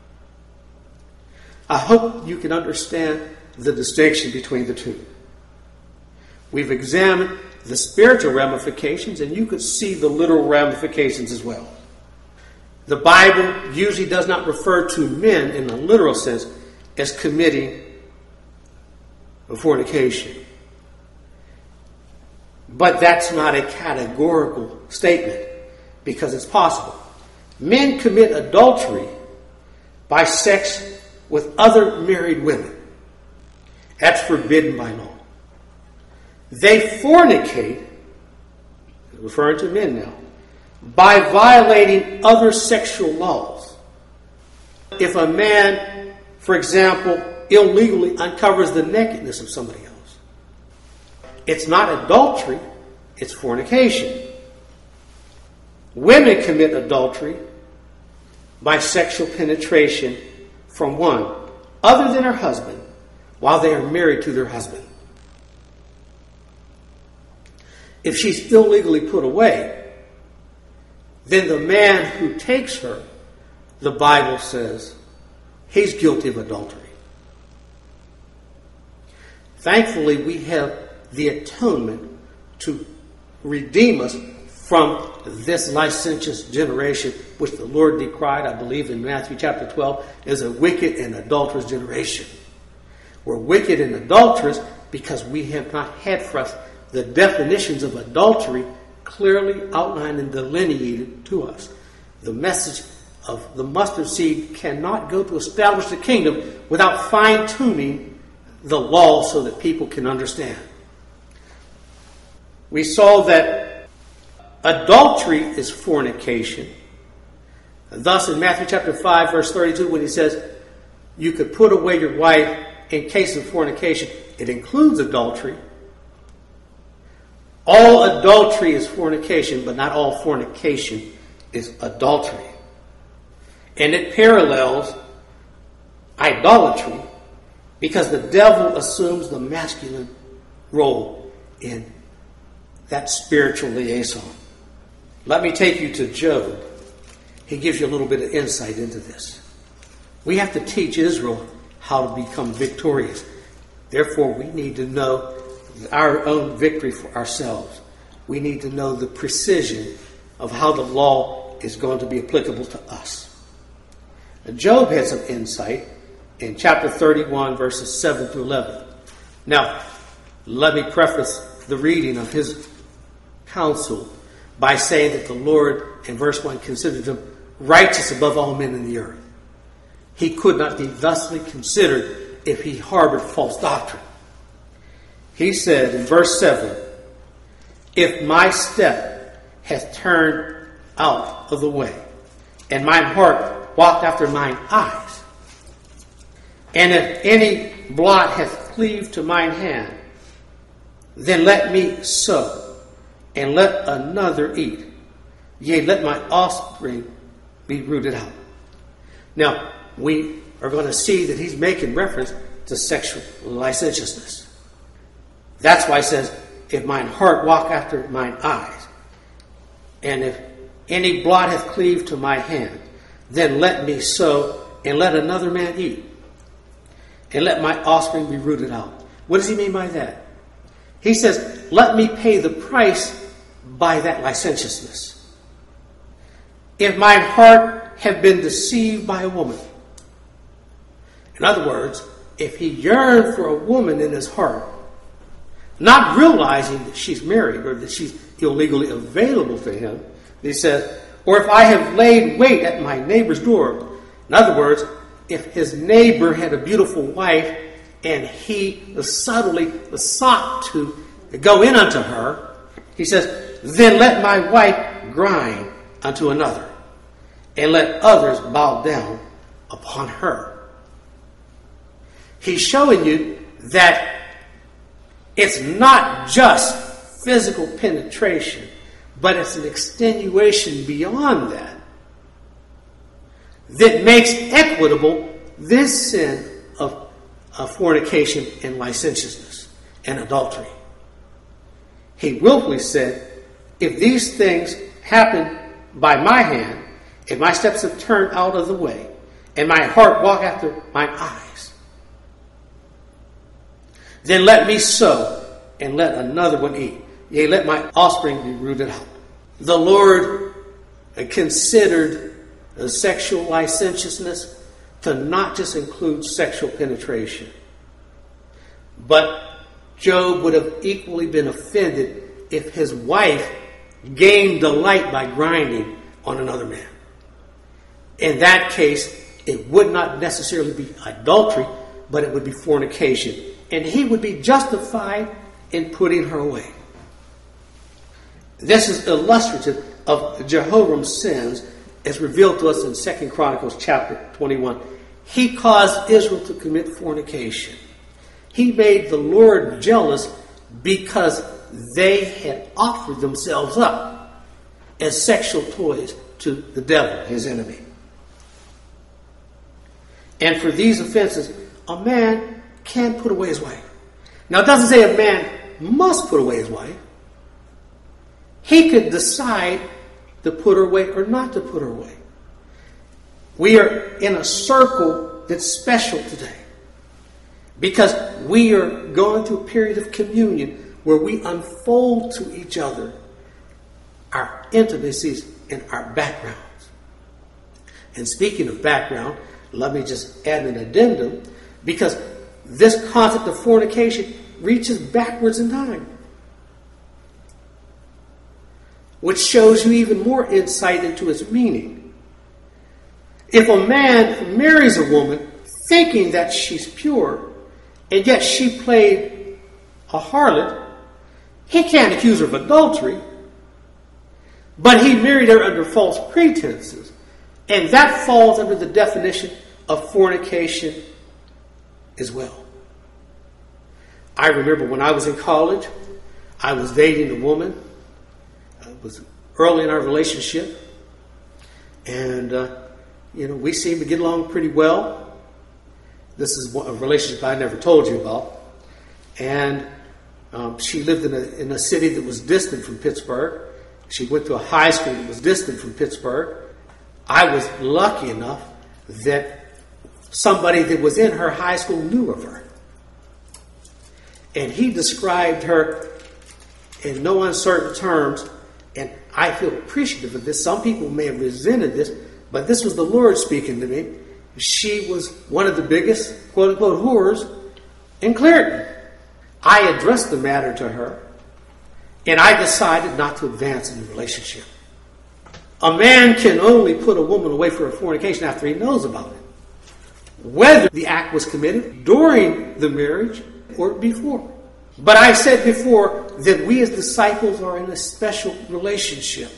I hope you can understand the distinction between the two. We've examined the spiritual ramifications, and you could see the literal ramifications as well. The Bible usually does not refer to men in a literal sense as committing fornication. But that's not a categorical statement, because it's possible. Men commit adultery by sex with other married women. That's forbidden by law. They fornicate, referring to men now, by violating other sexual laws. If a man, for example, illegally uncovers the nakedness of somebody else, it's not adultery, it's fornication. Women commit adultery by sexual penetration from one other than her husband while they are married to their husband. If she's illegally put away, then the man who takes her, the Bible says, he's guilty of adultery. Thankfully, we have the atonement to redeem us from this licentious generation, which the Lord decried, I believe in Matthew chapter 12, is a wicked and adulterous generation. We're wicked and adulterous because we have not had for us the definitions of adultery clearly outlined and delineated to us. The message of the mustard seed cannot go to establish the kingdom without fine-tuning the law so that people can understand. We saw that adultery is fornication. Thus, in Matthew chapter 5, verse 32, when he says, you could put away your wife in case of fornication, it includes adultery. All adultery is fornication, but not all fornication is adultery. And it parallels idolatry because the devil assumes the masculine role in that spiritual liaison. Let me take you to Job. He gives you a little bit of insight into this. We have to teach Israel how to become victorious. Therefore, we need to know our own victory for ourselves. We need to know the precision of how the law is going to be applicable to us. Job had some insight in chapter 31, verses 7 through 11. Now, let me preface the reading of his counsel by saying that the Lord, in verse 1, considered him righteous above all men in the earth. He could not be thusly considered if he harbored false doctrine. He said in verse 7, if my step hath turned out of the way, and mine heart walked after mine eyes, and if any blot hath cleaved to mine hand, then let me sow, and let another eat. Yea, let my offspring be rooted out. Now, we are going to see that he's making reference to sexual licentiousness. That's why he says, if mine heart walk after mine eyes, and if any blot hath cleaved to my hand, then let me sow, and let another man eat, and let my offspring be rooted out. What does he mean by that? He says, let me pay the price by that licentiousness. If mine heart have been deceived by a woman, in other words, if he yearned for a woman in his heart, not realizing that she's married or that she's illegally available to him, he says, or if I have laid wait at my neighbor's door. In other words, if his neighbor had a beautiful wife and he subtly sought to go in unto her, he says, then let my wife grind unto another, and let others bow down upon her. He's showing you that it's not just physical penetration, but it's an extenuation beyond that that makes equitable this sin of fornication and licentiousness and adultery. He willfully said, if these things happen by my hand, if my steps have turned out of the way, and my heart walk after mine eyes, then let me sow, and let another one eat. Yea, let my offspring be rooted out. The Lord considered sexual licentiousness to not just include sexual penetration. But Job would have equally been offended if his wife gained delight by grinding on another man. In that case, it would not necessarily be adultery, but it would be fornication. And he would be justified in putting her away. This is illustrative of Jehoram's sins as revealed to us in 2 Chronicles chapter 21. He caused Israel to commit fornication. He made the Lord jealous because they had offered themselves up as sexual toys to the devil, his enemy. And for these offenses, a man can put away his wife. Now, it doesn't say a man must put away his wife. He could decide to put her away or not to put her away. We are in a circle that's special today because we are going through a period of communion where we unfold to each other our intimacies and our backgrounds. And speaking of background, let me just add an addendum, because this concept of fornication reaches backwards in time, which shows you even more insight into its meaning. If a man marries a woman thinking that she's pure, and yet she played a harlot, he can't accuse her of adultery, but he married her under false pretenses. And that falls under the definition of fornication as well. I remember when I was in college, I was dating a woman. It was early in our relationship. And, we seemed to get along pretty well. This is a relationship I never told you about. And she lived in a city that was distant from Pittsburgh. She went to a high school that was distant from Pittsburgh. I was lucky enough that somebody that was in her high school knew of her. And he described her in no uncertain terms, and I feel appreciative of this. Some people may have resented this, but this was the Lord speaking to me. She was one of the biggest, quote-unquote, whores in Clairton. I addressed the matter to her, and I decided not to advance in the relationship. A man can only put a woman away for a fornication after he knows about it, whether the act was committed during the marriage or before. But I said before that we as disciples are in a special relationship.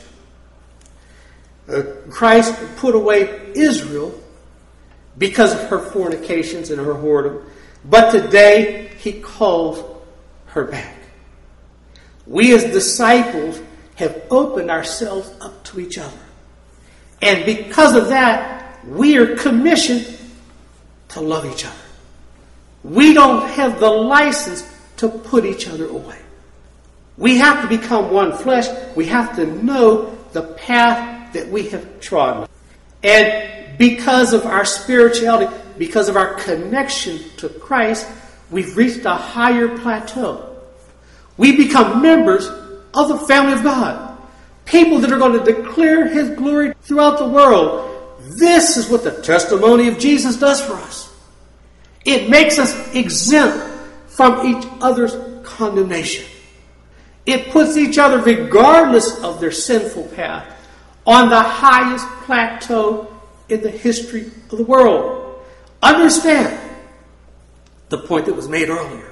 Christ put away Israel because of her fornications and her whoredom, but today he calls her back. We as disciples have opened ourselves up to each other. And because of that, we are commissioned to love each other. We don't have the license to put each other away. We have to become one flesh. We have to know the path that we have trodden. And because of our spirituality, because of our connection to Christ, we've reached a higher plateau. We become members of the family of God. People that are going to declare His glory throughout the world. This is what the testimony of Jesus does for us. It makes us exempt from each other's condemnation. It puts each other, regardless of their sinful path, on the highest plateau in the history of the world. Understand the point that was made earlier.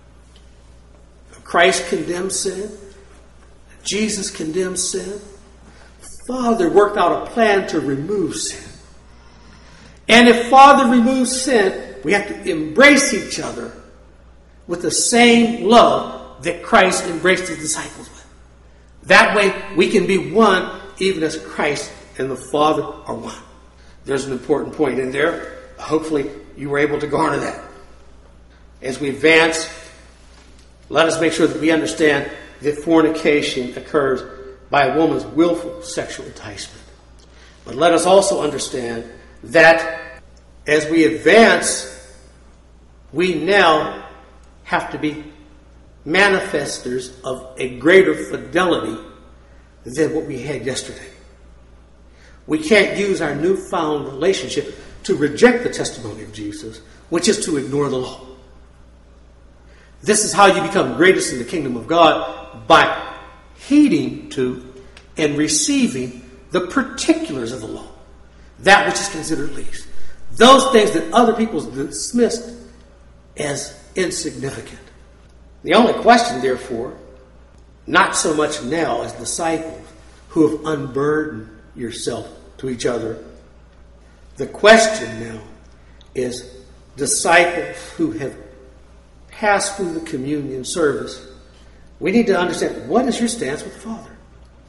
Christ condemned sin. Jesus condemned sin. Father worked out a plan to remove sin. And if Father removes sin, we have to embrace each other with the same love that Christ embraced His disciples with. That way we can be one even as Christ and the Father are one. There's an important point in there. Hopefully you were able to garner that. As we advance, let us make sure that we understand that fornication occurs by a woman's willful sexual enticement. But let us also understand that as we advance, we now have to be manifestors of a greater fidelity than what we had yesterday. We can't use our newfound relationship to reject the testimony of Jesus, which is to ignore the law. This is how you become greatest in the kingdom of God, by heeding to and receiving the particulars of the law, that which is considered least. Those things that other people dismissed as insignificant. The only question, therefore, not so much now as disciples who have unburdened yourself to each other. The question now is disciples who have passed through the communion service. We need to understand, what is your stance with the Father?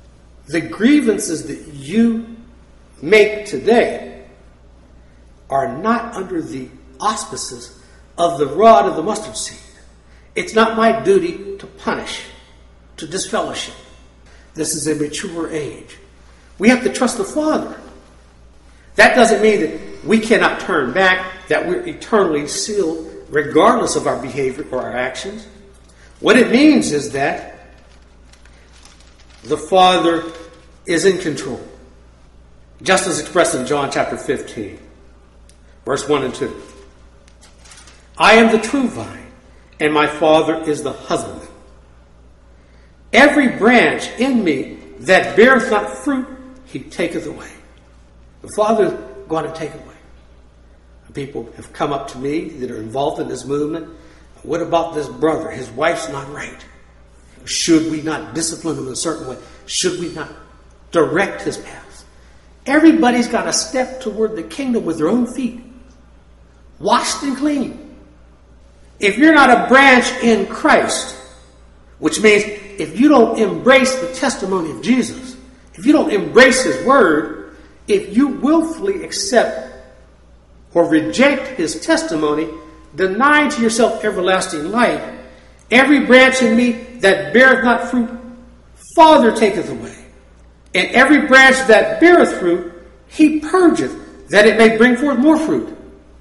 The grievances that you make today are not under the auspices of the rod of the mustard seed. It's not my duty to punish, to disfellowship. This is a mature age. We have to trust the Father. That doesn't mean that we cannot turn back, that we're eternally sealed regardless of our behavior or our actions. What it means is that the Father is in control, just as expressed in John chapter 15, verse 1 and 2. I am the true vine, and my Father is the husbandman. Every branch in me that beareth not fruit, he taketh away. The Father is going to take away. People have come up to me that are involved in this movement. What about this brother? His wife's not right. Should we not discipline him in a certain way? Should we not direct his paths? Everybody's got to step toward the kingdom with their own feet, washed and clean. If you're not a branch in Christ, which means if you don't embrace the testimony of Jesus, if you don't embrace his word, if you willfully accept or reject his testimony, deny to yourself everlasting life, every branch in me that beareth not fruit, Father taketh away. And every branch that beareth fruit, he purgeth, that it may bring forth more fruit.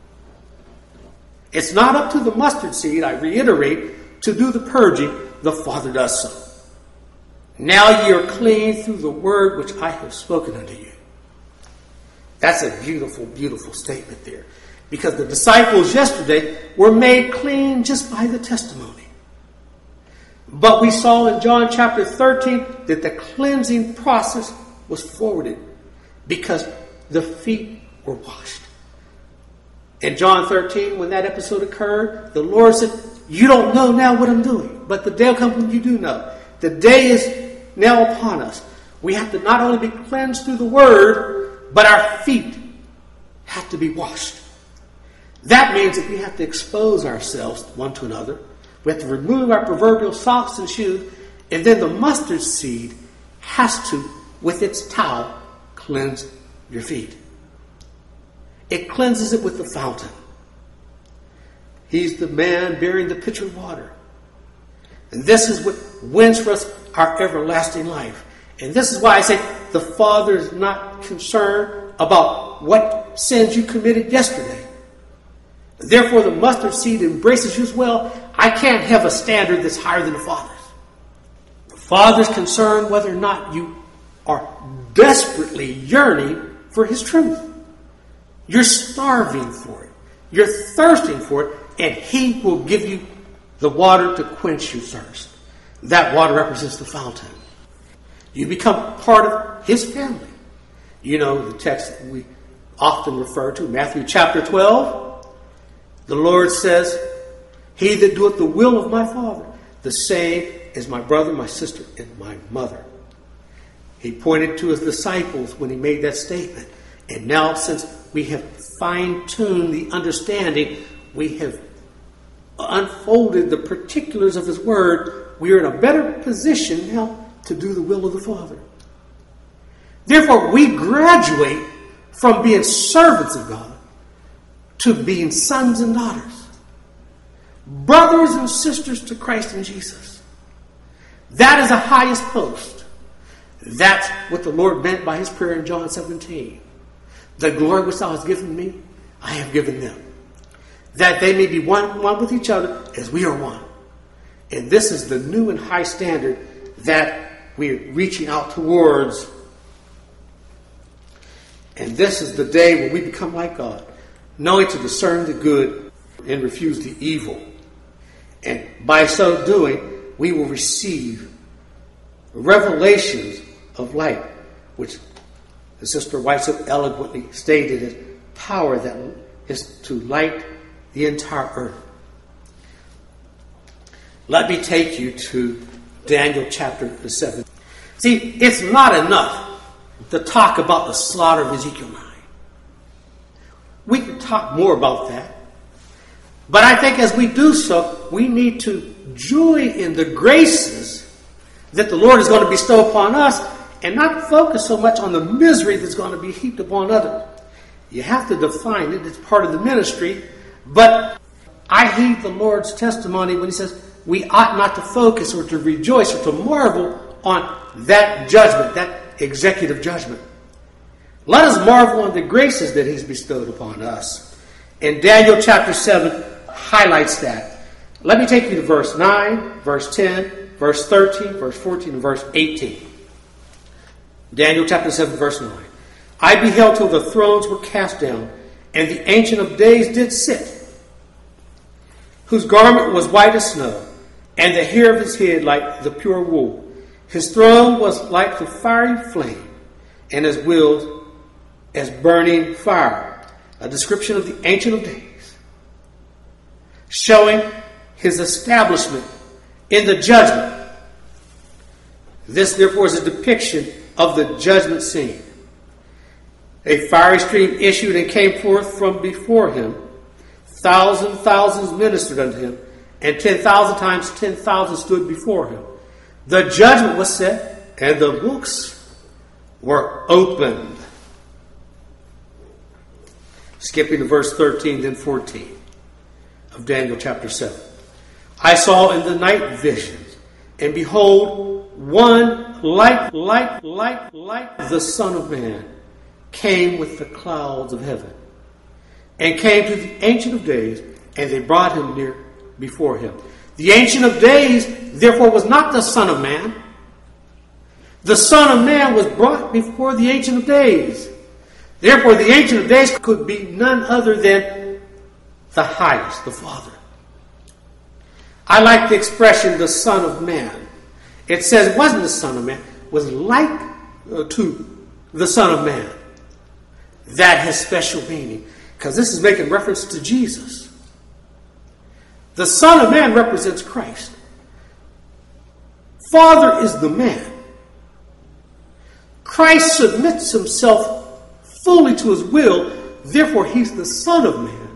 It's not up to the mustard seed, I reiterate, to do the purging. The Father does so. Now ye are clean through the word which I have spoken unto you. That's a beautiful, beautiful statement there. Because the disciples yesterday were made clean just by the testimony. But we saw in John chapter 13 that the cleansing process was forwarded because the feet were washed. In John 13, when that episode occurred, the Lord said, you don't know now what I'm doing, but the day will come when you do know. The day is now upon us. We have to not only be cleansed through the word, but our feet have to be washed. That means that we have to expose ourselves one to another. We have to remove our proverbial socks and shoes, and then the mustard seed has to, with its towel, cleanse your feet. It cleanses it with the fountain. He's the man bearing the pitcher of water. And this is what wins for us our everlasting life. And this is why I say the Father is not concerned about what sins you committed yesterday. Therefore, the mustard seed embraces you as well. I can't have a standard that's higher than the Father's. The Father's concerned whether or not you are desperately yearning for his truth. You're starving for it. You're thirsting for it, and he will give you the water to quench your thirst. That water represents the fountain. You become part of his family. You know the text that we often refer to, Matthew chapter 12. The Lord says, he that doeth the will of my Father, the same is my brother, my sister, and my mother. He pointed to his disciples when he made that statement. And now, since we have fine-tuned the understanding, we have unfolded the particulars of his word, we are in a better position now to do the will of the Father. Therefore, we graduate from being servants of God to being sons and daughters, brothers and sisters to Christ and Jesus. That is the highest post. That's what the Lord meant by his prayer in John 17. The glory which thou hast given me, I have given them, that they may be one with each other as we are one. And this is the new and high standard that we're reaching out towards. And this is the day when we become like God, knowing to discern the good and refuse the evil. And by so doing, we will receive revelations of light, which the Sister White so eloquently stated as power that is to light the entire earth. Let me take you to Daniel chapter 7. See, it's not enough to talk about the slaughter of Ezekiel 9. We can talk more about that. But I think as we do so, we need to joy in the graces that the Lord is going to bestow upon us and not focus so much on the misery that's going to be heaped upon others. You have to define it. It's part of the ministry. But I heed the Lord's testimony when he says we ought not to focus or to rejoice or to marvel on that judgment, that executive judgment. Let us marvel on the graces that he's bestowed upon us. And Daniel chapter 7 highlights that. Let me take you to verse 9, verse 10, verse 13, verse 14, and verse 18. Daniel chapter 7, verse 9. I beheld till the thrones were cast down, and the Ancient of Days did sit, whose garment was white as snow, and the hair of his head like the pure wool. His throne was like the fiery flame, and his wheels as burning fire. A description of the Ancient of Days, showing his establishment in the judgment. This, therefore, is a depiction of the judgment scene. A fiery stream issued and came forth from before him. Thousands ministered unto him, and 10,000 times 10,000 stood before him. The judgment was set, and the books were opened. Skipping to verse 13, then 14 of Daniel chapter 7. I saw in the night visions, and behold, one like the Son of Man came with the clouds of heaven, and came to the Ancient of Days, and they brought him near before him. The Ancient of Days, therefore, was not the Son of Man. The Son of Man was brought before the Ancient of Days. Therefore, the Ancient of Days could be none other than the highest, the Father. I like the expression, the Son of Man. It says it wasn't the Son of Man, it was like to the Son of Man. That has special meaning, because this is making reference to Jesus. The Son of Man represents Christ. Father is the man. Christ submits himself fully to his will, therefore he's the Son of Man.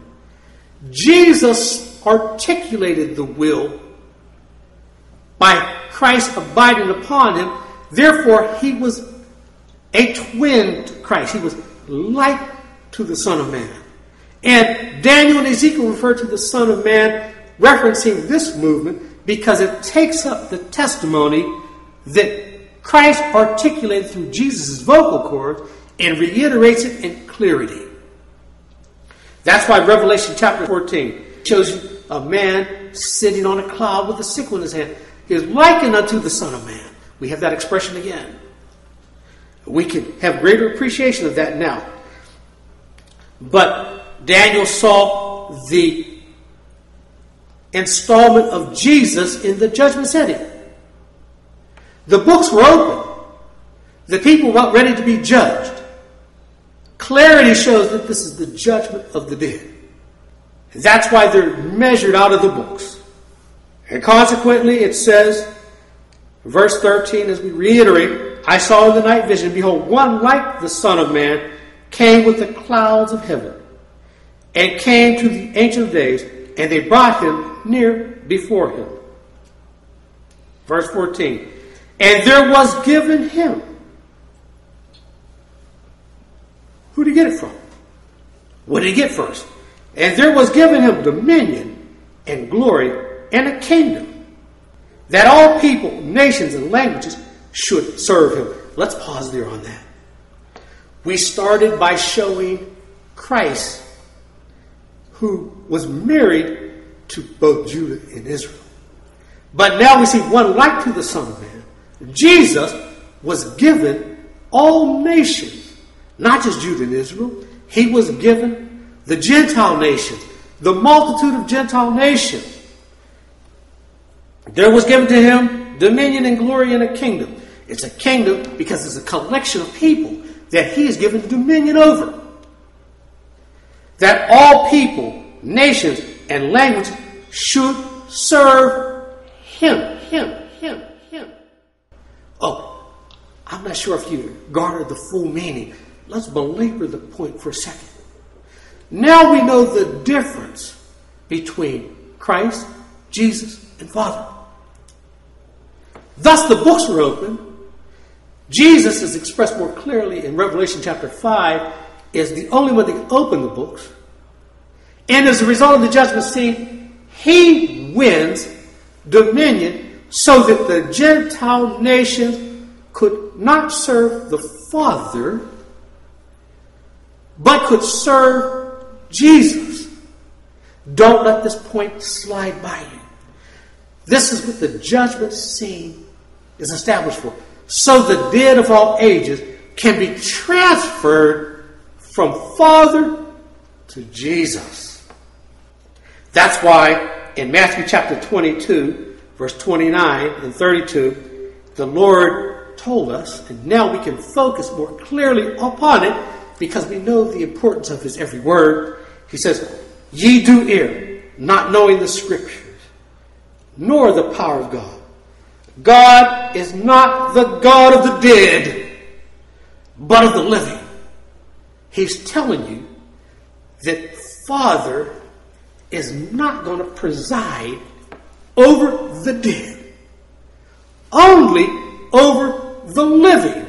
Jesus articulated the will by Christ abiding upon him, therefore he was a twin to Christ. He was like to the Son of Man. And Daniel and Ezekiel refer to the Son of Man, referencing this movement because it takes up the testimony that Christ articulated through Jesus' vocal cords and reiterates it in clarity. That's why Revelation chapter 14 shows you a man sitting on a cloud with a sickle in his hand. He is likened unto the Son of Man. We have that expression again. We can have greater appreciation of that now. But Daniel saw the installment of Jesus in the judgment setting. The books were open. The people were ready to be judged. Clarity shows that this is the judgment of the dead. And that's why they're measured out of the books. And consequently, it says, verse 13, as we reiterate, I saw in the night vision, behold, one like the Son of Man came with the clouds of heaven, and came to the Ancient of Days, and they brought him near before him. Verse 14, and there was given him. Who did he get it from? What did he get first? And there was given him dominion and glory and a kingdom, that all people, nations, and languages should serve him. Let's pause there on that. We started by showing Christ, who was married to both Judah and Israel. But now we see one like to the Son of Man. Jesus was given all nations, not just Judah and Israel. He was given the Gentile nations, the multitude of Gentile nations. There was given to him dominion and glory and a kingdom. It's a kingdom because it's a collection of people that he is given dominion over. That all people, nations, and languages should serve him. Oh, I'm not sure if you garnered the full meaning. Let's belabor the point for a second. Now we know the difference between Christ, Jesus, and Father. Thus the books were open, Jesus is expressed more clearly in Revelation chapter 5 as the only one that can open the books. And as a result of the judgment scene, he wins dominion so that the Gentile nations could not serve the Father, but could serve Jesus. Don't let this point slide by you. This is what the judgment scene is established for. So the dead of all ages can be transferred from Father to Jesus. That's why in Matthew chapter 22, verse 29 and 32, the Lord told us, and now we can focus more clearly upon it because we know the importance of his every word. He says, "Ye do err, not knowing the Scriptures, nor the power of God. God is not the God of the dead, but of the living." He's telling you that Father is not going to preside over the dead, only over the living.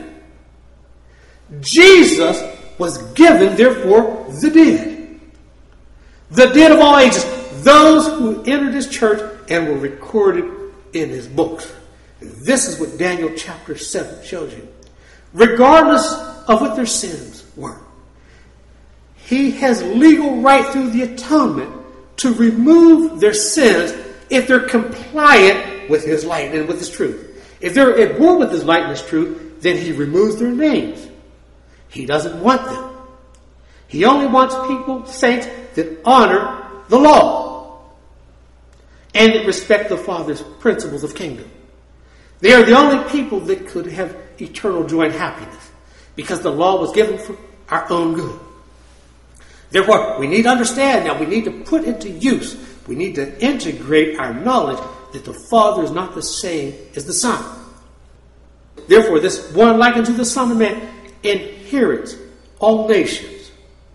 Jesus was given, therefore, the dead. The dead of all ages, those who entered his church and were recorded in his books. This is what Daniel chapter 7 shows you. Regardless of what their sins were, he has legal right through the atonement to remove their sins if they're compliant with his light and with his truth. If they're at war with his light and his truth, then he removes their names. He doesn't want them. He only wants people, saints, that honor the law and that respect the Father's principles of kingdom. They are the only people that could have eternal joy and happiness because the law was given for our own good. Therefore, we need to understand now, we need to put into use, we need to integrate our knowledge that the Father is not the same as the Son. Therefore, this one likened to the Son of Man inherits all nations.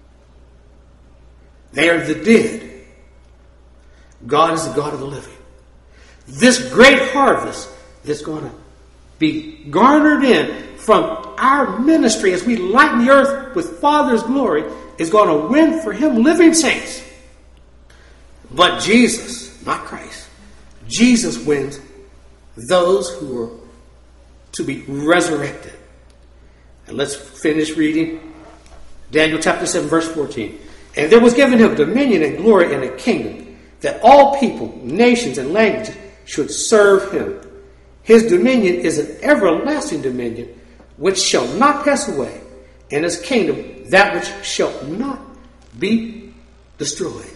They are the dead. God is the God of the living. This great harvest that's going to be garnered in from our ministry as we lighten the earth with Father's glory is going to win for him living saints. But Jesus, not Christ, Jesus wins those who are to be resurrected. And let's finish reading Daniel chapter 7, verse 14. "And there was given him dominion and glory and a kingdom, that all people, nations, and languages should serve him. His dominion is an everlasting dominion, which shall not pass away, and his kingdom that which shall not be destroyed."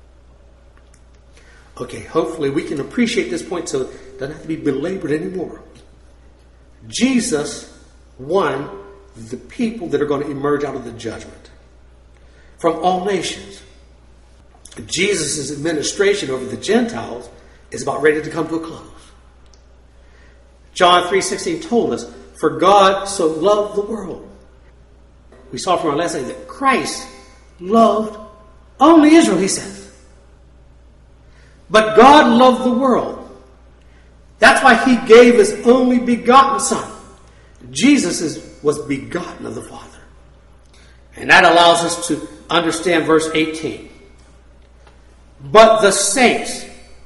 Okay, hopefully we can appreciate this point so it doesn't have to be belabored anymore. Jesus won the people that are going to emerge out of the judgment from all nations. Jesus' administration over the Gentiles is about ready to come to a close. John 3:16 told us, "For God so loved the world." We saw from our last study that Christ loved only Israel, he says. But God loved the world. That's why he gave his only begotten Son. Jesus was begotten of the Father. And that allows us to understand verse 18. "But the saints,"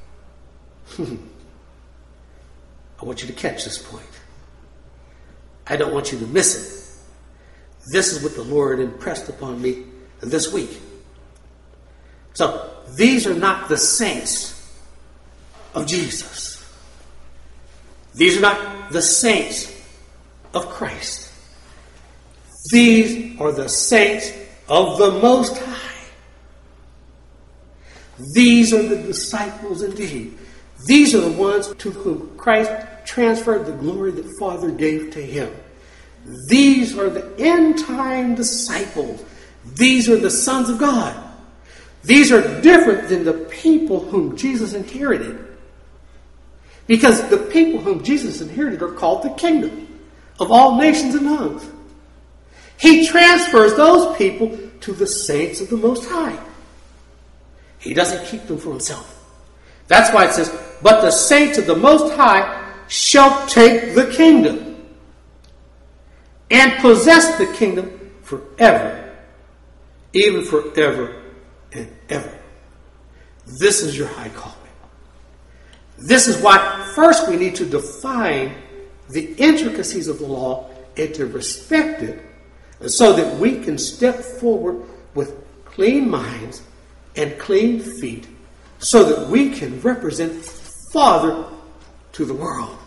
I want you to catch this point. I don't want you to miss it. This is what the Lord impressed upon me this week. So, these are not the saints of Jesus. These are not the saints of Christ. These are the saints of the Most High. These are the disciples indeed. These are the ones to whom Christ transferred the glory that the Father gave to him. These are the end-time disciples. These are the sons of God. These are different than the people whom Jesus inherited. Because the people whom Jesus inherited are called the kingdom of all nations and tongues. He transfers those people to the saints of the Most High. He doesn't keep them for himself. That's why it says, "But the saints of the Most High shall take the kingdom." and possess the kingdom forever, even forever and ever. This is your high calling. This is why first we need to define the intricacies of the law and to respect it so that we can step forward with clean minds and clean feet so that we can represent Father to the world.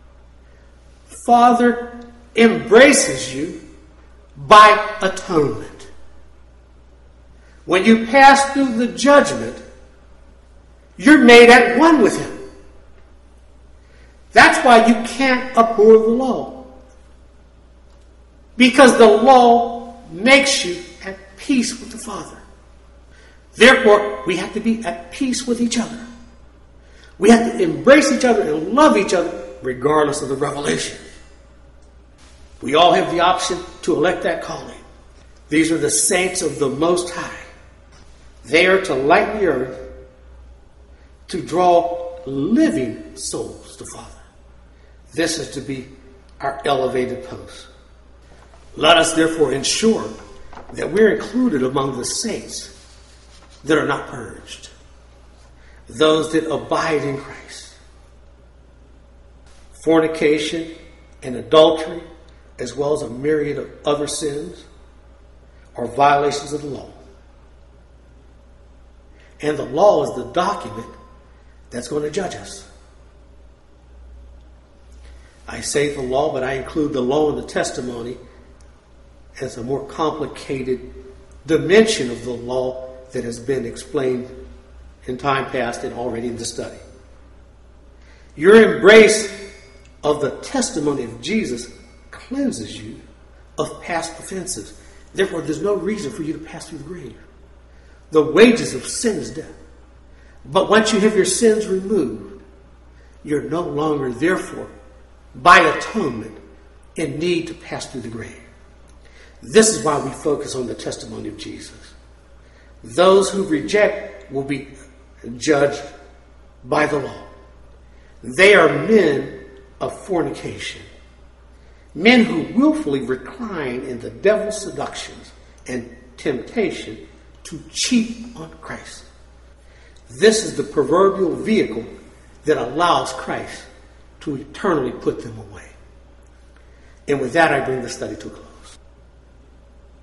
Father embraces you by atonement. When you pass through the judgment, you're made at one with him. That's why you can't uphold the law. Because the law makes you at peace with the Father. Therefore, we have to be at peace with each other. We have to embrace each other and love each other regardless of the revelation. We all have the option to elect that calling. These are the saints of the Most High. They are to lighten the earth, to draw living souls to Father. This is to be our elevated post. Let us therefore ensure that we're included among the saints that are not purged, those that abide in Christ. Fornication and adultery, as well as a myriad of other sins, are violations of the law. And the law is the document that's going to judge us. I say the law, but I include the law and the testimony as a more complicated dimension of the law that has been explained in time past and already in the study. Your embrace of the testimony of Jesus cleanses you of past offenses. Therefore, there's no reason for you to pass through the grave. The wages of sin is death. But once you have your sins removed, you're no longer, therefore, by atonement, in need to pass through the grave. This is why we focus on the testimony of Jesus. Those who reject will be judged by the law. They are men of fornication, men who willfully recline in the devil's seductions and temptation to cheat on Christ. This is the proverbial vehicle that allows Christ to eternally put them away. And with that, I bring the study to a close.